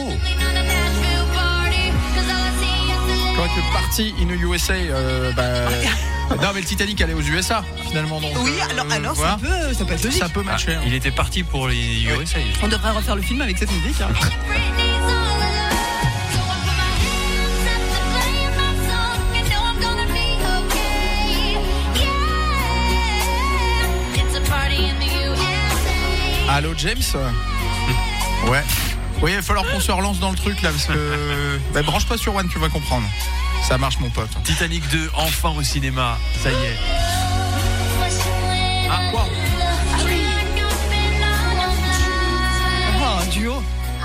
Quand que Party in the U S A, euh, bah, non mais le Titanic allait aux U S A finalement. Donc, oui, euh, alors, alors voilà. ça peut, ça peut être logique. Ça peut matcher. Ah, il était parti pour les U S A. On devrait refaire le film avec cette musique. Hein. Allô James? Ouais. Oui, il va falloir qu'on se relance dans le truc là parce que. Bah, branche pas sur One, tu vas comprendre. Ça marche mon pote. Titanic deux, enfin au cinéma. Ça y est. Ah, wow. Ah oui. Oh, un duo.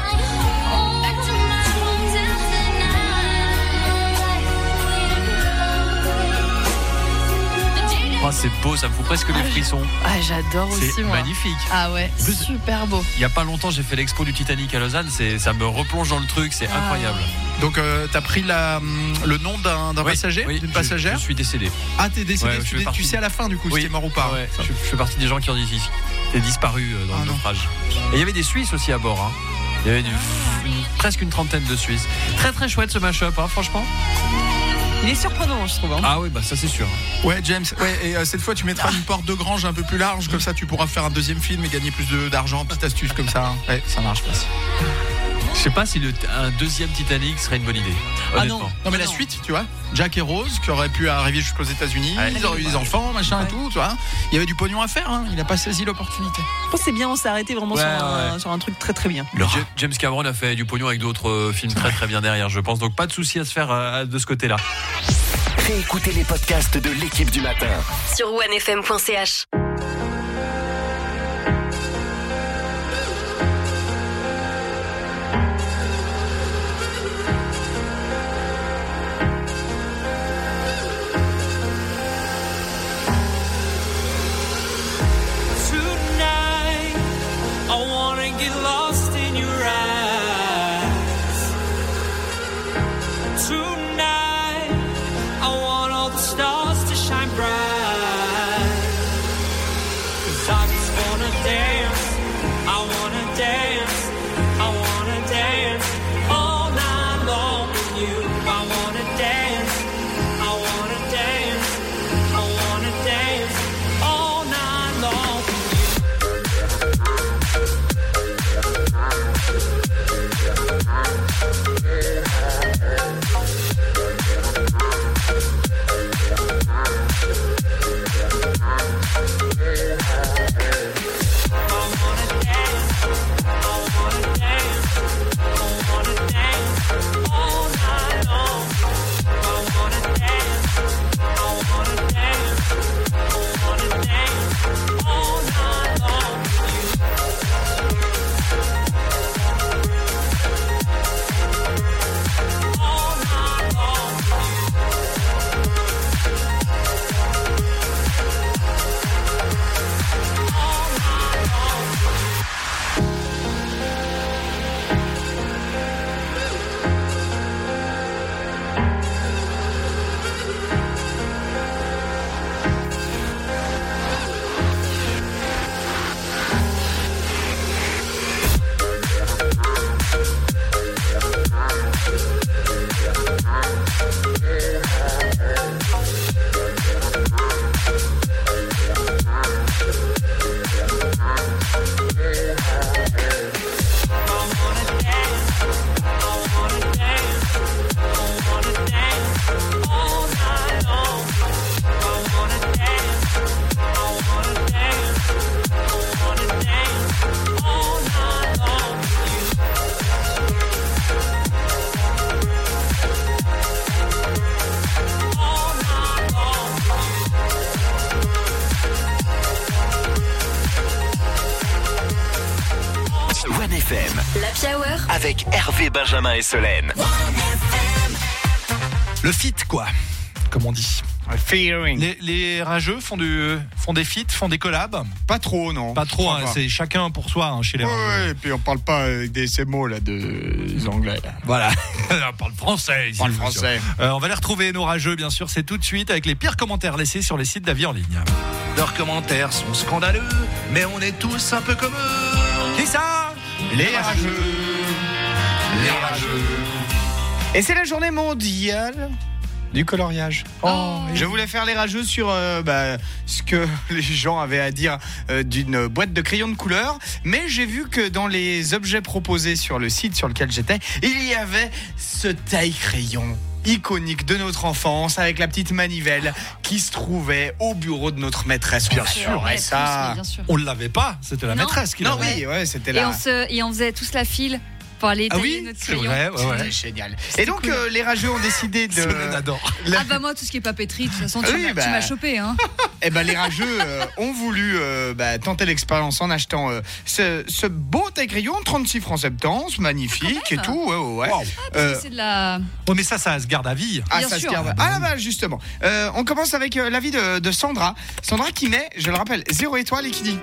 Oh, c'est beau, ça me fout presque les frissons. Ah, j'adore aussi, C'est moi. magnifique. Ah ouais, En plus, super beau. Il y a pas longtemps, j'ai fait l'expo du Titanic à Lausanne. C'est, ça me replonge dans le truc, c'est Ah. incroyable. Donc euh, t'as pris la, le nom d'un, d'un Oui, passager, oui, d'une je- passagère. Je suis décédé. Ah t'es décédé. Ouais, je tu, fais tu partie- sais à la fin du coup Oui. si t'es mort ou pas. Ouais, Ça. je, je fais partie des gens qui ont dit, qui est disparu euh, dans Ah le non. naufrage. Et il y avait des Suisses aussi à bord. Hein. Il y avait du- une- presque une trentaine de Suisses. Très très chouette ce mash-up, hein, franchement. Il est surprenant, je trouve. Hein. Ah oui, bah ça c'est sûr. Ouais James. Ouais et euh, cette fois tu mettras une porte de grange un peu plus large comme ça tu pourras faire un deuxième film et gagner plus de, d'argent. Petite astuce comme ça. Hein. Ouais ça marche pas. Je sais pas si le, un deuxième Titanic serait une bonne idée. Ah Honnêtement. non. Non mais la Non. suite, tu vois, Jack et Rose qui auraient pu arriver jusqu'aux États-Unis, Ouais. ils auraient eu des enfants, machin et tout, tu vois. Il y avait du pognon à faire, hein. Il a pas saisi l'opportunité. Je pense que c'est bien, on s'est arrêté vraiment Ouais, sur, un, ouais. sur un truc très très bien. Ja- James Cameron a fait du pognon avec d'autres euh, films très très bien derrière, je pense. Donc pas de souci à se faire euh, de ce côté-là. Réécoutez les podcasts de l'équipe du matin. Sur onefm point c h. Tonight, I wanna get lost in your eyes. Tonight, I want all the stars to shine bright. avec Hervé, Benjamin et Solène. Le fit, quoi, comme on dit. Fearing. Les, les rageux font, du, font des feats, font des collabs. Pas trop, non. Pas trop, hein, pas. c'est chacun pour soi hein, chez les Ouais, rageux. ouais, et puis on parle pas avec des ces mots là de des anglais. Là. Voilà, on parle français ici. On parle français. Euh, on va les retrouver, nos rageux, bien sûr. C'est tout de suite avec les pires commentaires laissés sur les sites d'avis en ligne. Leurs commentaires sont scandaleux, mais on est tous un peu comme eux. Qui ça? Les rageux. Les rageux. Et c'est la journée mondiale du coloriage. Oh. Je voulais faire les rageux sur euh, bah, ce que les gens avaient à dire euh, d'une boîte de crayons de couleur, mais j'ai vu que dans les objets proposés sur le site sur lequel j'étais, il y avait ce taille-crayon iconique de notre enfance avec la petite manivelle qui se trouvait au bureau de notre maîtresse. Bien On sûr. adorait Ouais, ça. tous, bien sûr. On l'avait pas, c'était la Non. maîtresse qui Non, l'avait. oui, ouais, c'était Et là. on, se, et on faisait tous la file pour aller Ah tailler oui, notre C'est crayon. vrai, ouais, ouais. C'est génial. Et donc euh, les rageux ont décidé de. Solène adore. Ah bah moi, tout ce qui est papeterie, de toute façon, tu Oui, m'as bah. tu m'as chopé. Hein. Eh ben les rageux euh, ont voulu euh, bah, tenter l'expérience en achetant euh, ce, ce beau taille-crayon, trente-six francs soixante-dix, magnifique Quand et même. tout. Ouais, ouais, ouais. Wow. Parce Euh, que c'est de la... Oh, mais ça, ça se garde à vie. Ah, Bien ça sûr. se garde. Ah, bah, justement. Euh, on commence avec euh, l'avis de, de Sandra. Sandra qui met, je le rappelle, zéro étoile et qui dit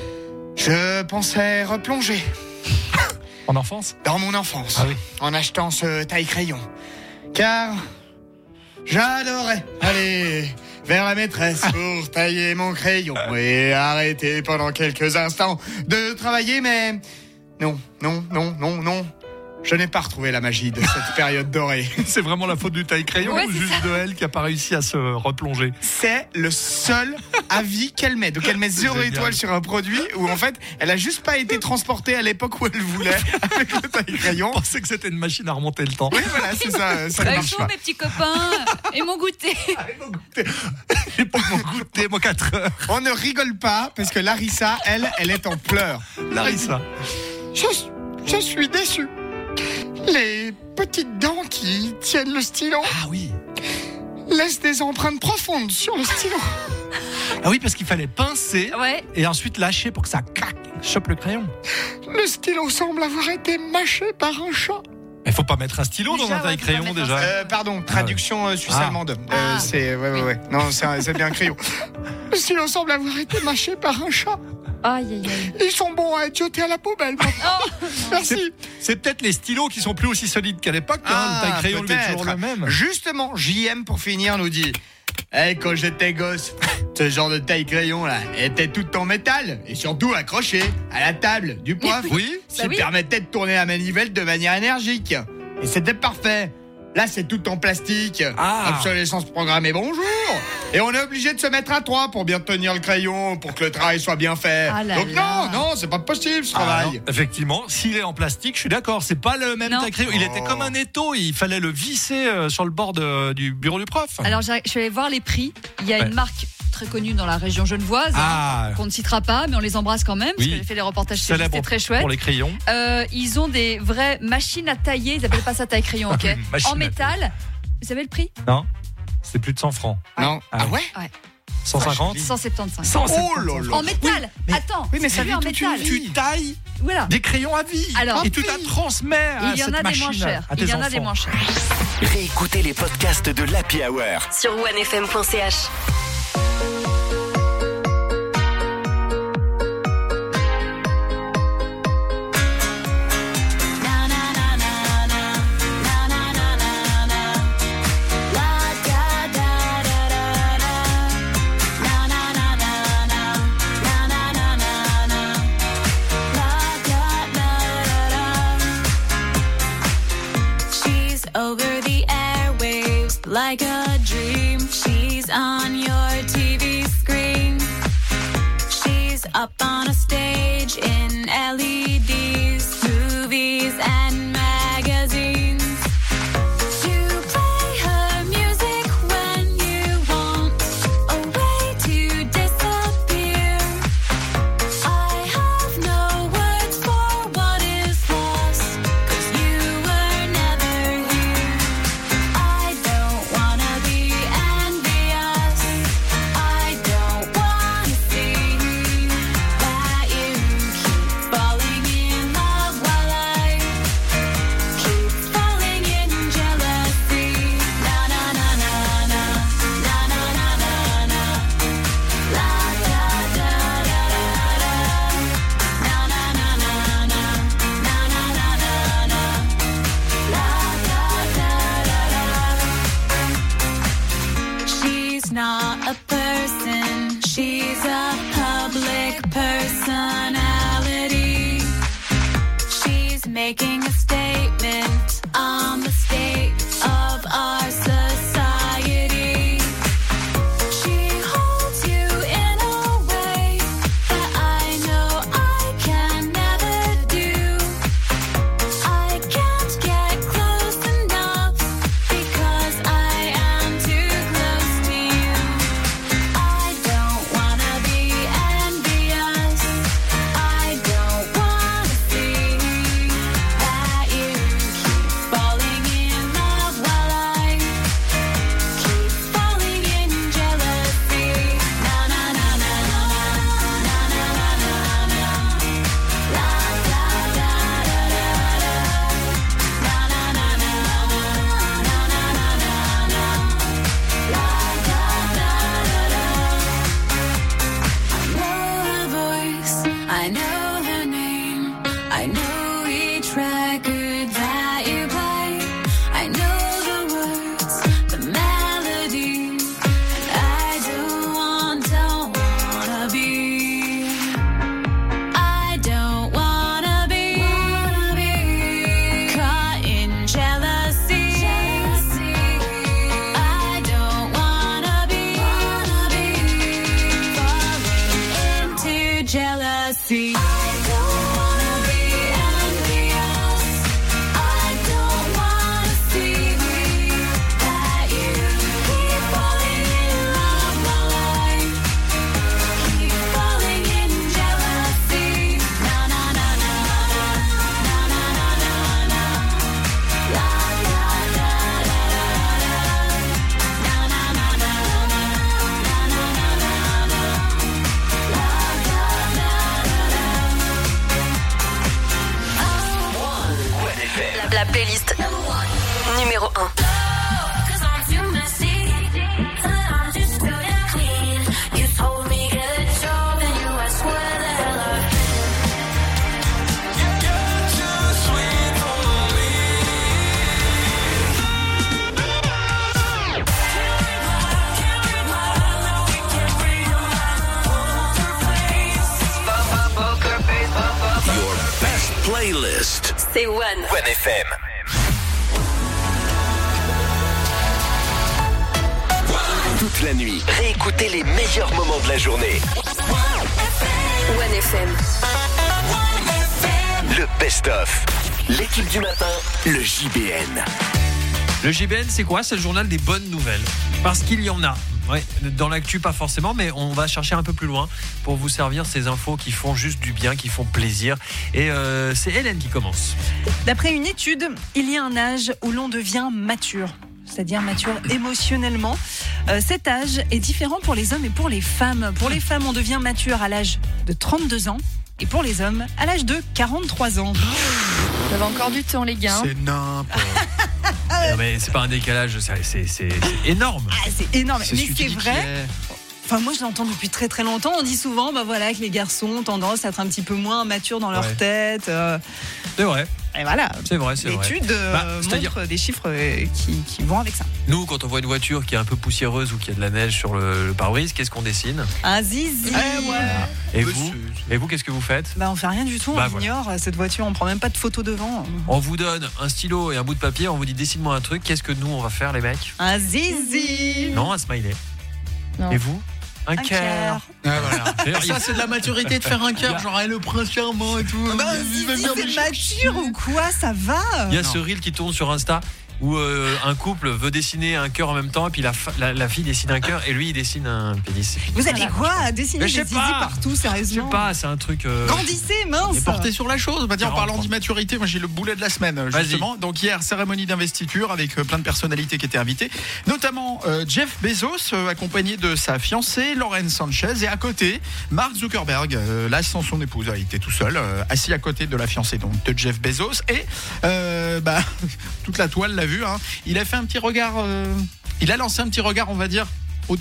je pensais replonger En enfance? dans mon enfance Ah oui. en achetant ce taille-crayon. Car j'adorais aller vers la maîtresse pour tailler mon crayon et arrêter pendant quelques instants de travailler, mais non, non, non, non, non. Je n'ai pas retrouvé la magie de cette période dorée. C'est vraiment la faute du taille-crayon Ouais, ou c'est juste ça. de elle qui a pas réussi à se replonger? C'est le seul avis qu'elle met. Donc elle met zéro Génial. étoile sur un produit où en fait elle a juste pas été transportée à l'époque où elle voulait avec le taille-crayon. Je pensais que c'était une machine à remonter le temps. Oui, voilà, c'est ça. Ça ne Avec marche chaud, pas. mes petits copains, et mon goûter. J'ai pas mon goûter, moi quatre heures. On ne rigole pas parce que Larissa, elle, elle est en pleurs. Larissa. Je, je suis déçue. Les petites dents qui tiennent le stylo Ah oui. laissent des empreintes profondes sur le stylo. Ah oui, parce qu'il fallait pincer Ouais. et ensuite lâcher pour que ça clac, chope le crayon. Le stylo semble avoir été mâché par un chat. Il faut pas mettre un stylo Déjà, dans un ouais, taille-crayon faut pas mettre déjà. Euh, pardon, traduction euh, suisse-allemande. Euh, Ah. c'est ouais, ouais, ouais. Non, c'est un- c'est bien crayon. Le stylo semble avoir été mâché par un chat. Aïe, aïe, aïe. Ils sont bons à être jetés à la poubelle. maintenant. Merci. C'est peut-être les stylos qui sont plus aussi solides qu'à l'époque. hein. Le taille-crayon lui est toujours peut-être. le même. Justement, J M pour finir nous dit hey, quand j'étais gosse, ce genre de taille-crayon là était tout en métal et surtout accroché à la table du prof. Oui. Ce qui Bah oui. permettait de tourner la manivelle de manière énergique. Et c'était parfait. Là, c'est tout en plastique. Ah. Obsolescence programmée, bonjour. Et on est obligé de se mettre à trois pour bien tenir le crayon, pour que le travail soit bien fait. Ah là Donc là. non, non, c'est pas possible ce Ah, travail. non, effectivement, s'il est en plastique, je suis d'accord. C'est pas le même Non. taille-crayon. Il Oh. était comme un étau. Il fallait le visser euh, sur le bord de- du bureau du prof. Alors, j'ai- je suis allée voir les prix. Il y a Ouais. une marque très connue dans la région genevoise, Ah. hein, qu'on ne citera pas, mais on les embrasse quand même, parce Oui. que j'ai fait les reportages, Célèbre c'était très chouette. pour les crayons. Euh, ils ont des vraies machines à tailler, ils appellent pas ça taille-crayon, ok Machine En à métal. Vous savez le prix Non, c'est plus de cent francs. Non. Ah ouais Ouais. cent cinquante. cent soixante-quinze. cent Oh là là. En métal. Attends, Oui, mais ça c'est vit en toute une métal. vie. Tu tailles Voilà. des crayons à vie. Alors, et tu la transmets à Il y en cette a des machine moins chers. à tes Il y en a enfants. des moins chers. Réécoutez les podcasts de l'Happy Hour. Sur onefm point c h. She's over the airwaves like a dream. She's on your She's not a person, she's a public personality. She's making a statement on the state of our society. She holds you in a way that I know I can never do. I can't get close enough because I am too close to you. I don't wanna be envious. I don't wanna see that you keep falling in love while I keep falling in jealousy. Na na na na na na na na na na. La la la la la la. Na na na na na na na na na na. La la la la la. I know her voice, I know her name, I know each record that you play. I know the words, the melody, and I don't want, don't wanna be. I don't wanna be, wanna be caught in jealousy. I don't wanna be, wanna be falling into jealousy. I don't wanna be envious. I don't wanna see that you keep falling in love while I keep falling in jealousy. Na na na na na na na na na na. La la la la la la. Na na na na na na na na na na. La la la la la. La playlist numéro un. Cause I'm too messy, I'm just too damn clean. You told me get a job and you asked where the hell I've been. You're too sweet for me. Can't read my, can't read my, no we can't read my poker face. Poker face, Your best playlist. C'est One. One F M. Toute la nuit, réécoutez les meilleurs moments de la journée. One F M. Le best-of. L'équipe du matin, le J B N. Le J B N, c'est quoi? C'est le journal des bonnes nouvelles. Parce qu'il y en a. Ouais, dans l'actu, pas forcément, mais on va chercher un peu plus loin pour vous servir ces infos qui font juste du bien, qui font plaisir. Et euh, c'est Hélène qui commence. D'après une étude, il y a un âge où l'on devient mature, c'est-à-dire mature émotionnellement. Euh, cet âge est différent pour les hommes et pour les femmes. Pour les femmes, on devient mature à l'âge de trente-deux ans et pour les hommes, à l'âge de quarante-trois ans. Vous avez encore du temps, les gars. C'est n'importe. Non, mais c'est pas un décalage, c'est, c'est, c'est, c'est énorme. Ah, c'est énorme, C'est mais celui qui c'est dit vrai. qui est. Enfin, moi, je l'entends depuis très très longtemps. On dit souvent, bah voilà, que les garçons ont tendance à être un petit peu moins matures dans leur Ouais. tête. euh, C'est vrai. et voilà. C'est vrai, c'est vrai. L'étude euh, Bah, c'est-à-dire- montre des chiffres euh, qui, qui vont avec ça. Nous, quand on voit une voiture qui est un peu poussiéreuse ou qui a de la neige sur le, le pare-brise, qu'est-ce qu'on dessine? Un zizi. Et vous Et vous, qu'est-ce que vous faites? Bah, on fait rien du tout, Bah, on voilà. ignore cette voiture, on prend même pas de photo devant. On vous donne un stylo et un bout de papier, on vous dit dessine-moi un truc. Qu'est-ce que nous, on va faire, les mecs? Un zizi. Non, un smiley. Non. Et vous? Un, Un cœur. cœur. Ah, voilà. D'ailleurs, il y a- Ça, c'est de la maturité de faire un cœur, genre le prince charmant et tout. Bah, un zizi, c'est mature ou quoi? Ça va? Il y a ce reel qui tourne sur Insta où euh, un couple veut dessiner un cœur en même temps et puis la, fa- la, la fille dessine un cœur et lui il dessine un pénis. Et puis- Vous allez quoi? Dessiner Mais des je sais zizi pas. partout, Je sais sérieusement? pas, c'est un truc. euh, Grandissez, mince. Et porté sur la chose. Bah, tiens, en quarante, parlant quoi. d'immaturité, moi j'ai le boulet de la semaine justement. Donc hier, cérémonie d'investiture avec euh, plein de personnalités qui étaient invitées, notamment euh, Jeff Bezos euh, accompagné de sa fiancée Lauren Sanchez et à côté Mark Zuckerberg, euh, là sans son épouse, il était tout seul, euh, assis à côté de la fiancée donc de Jeff Bezos et euh, bah toute la toile l'a vu. Hein, il a fait un petit regard. euh, Il a lancé un petit regard, on va dire,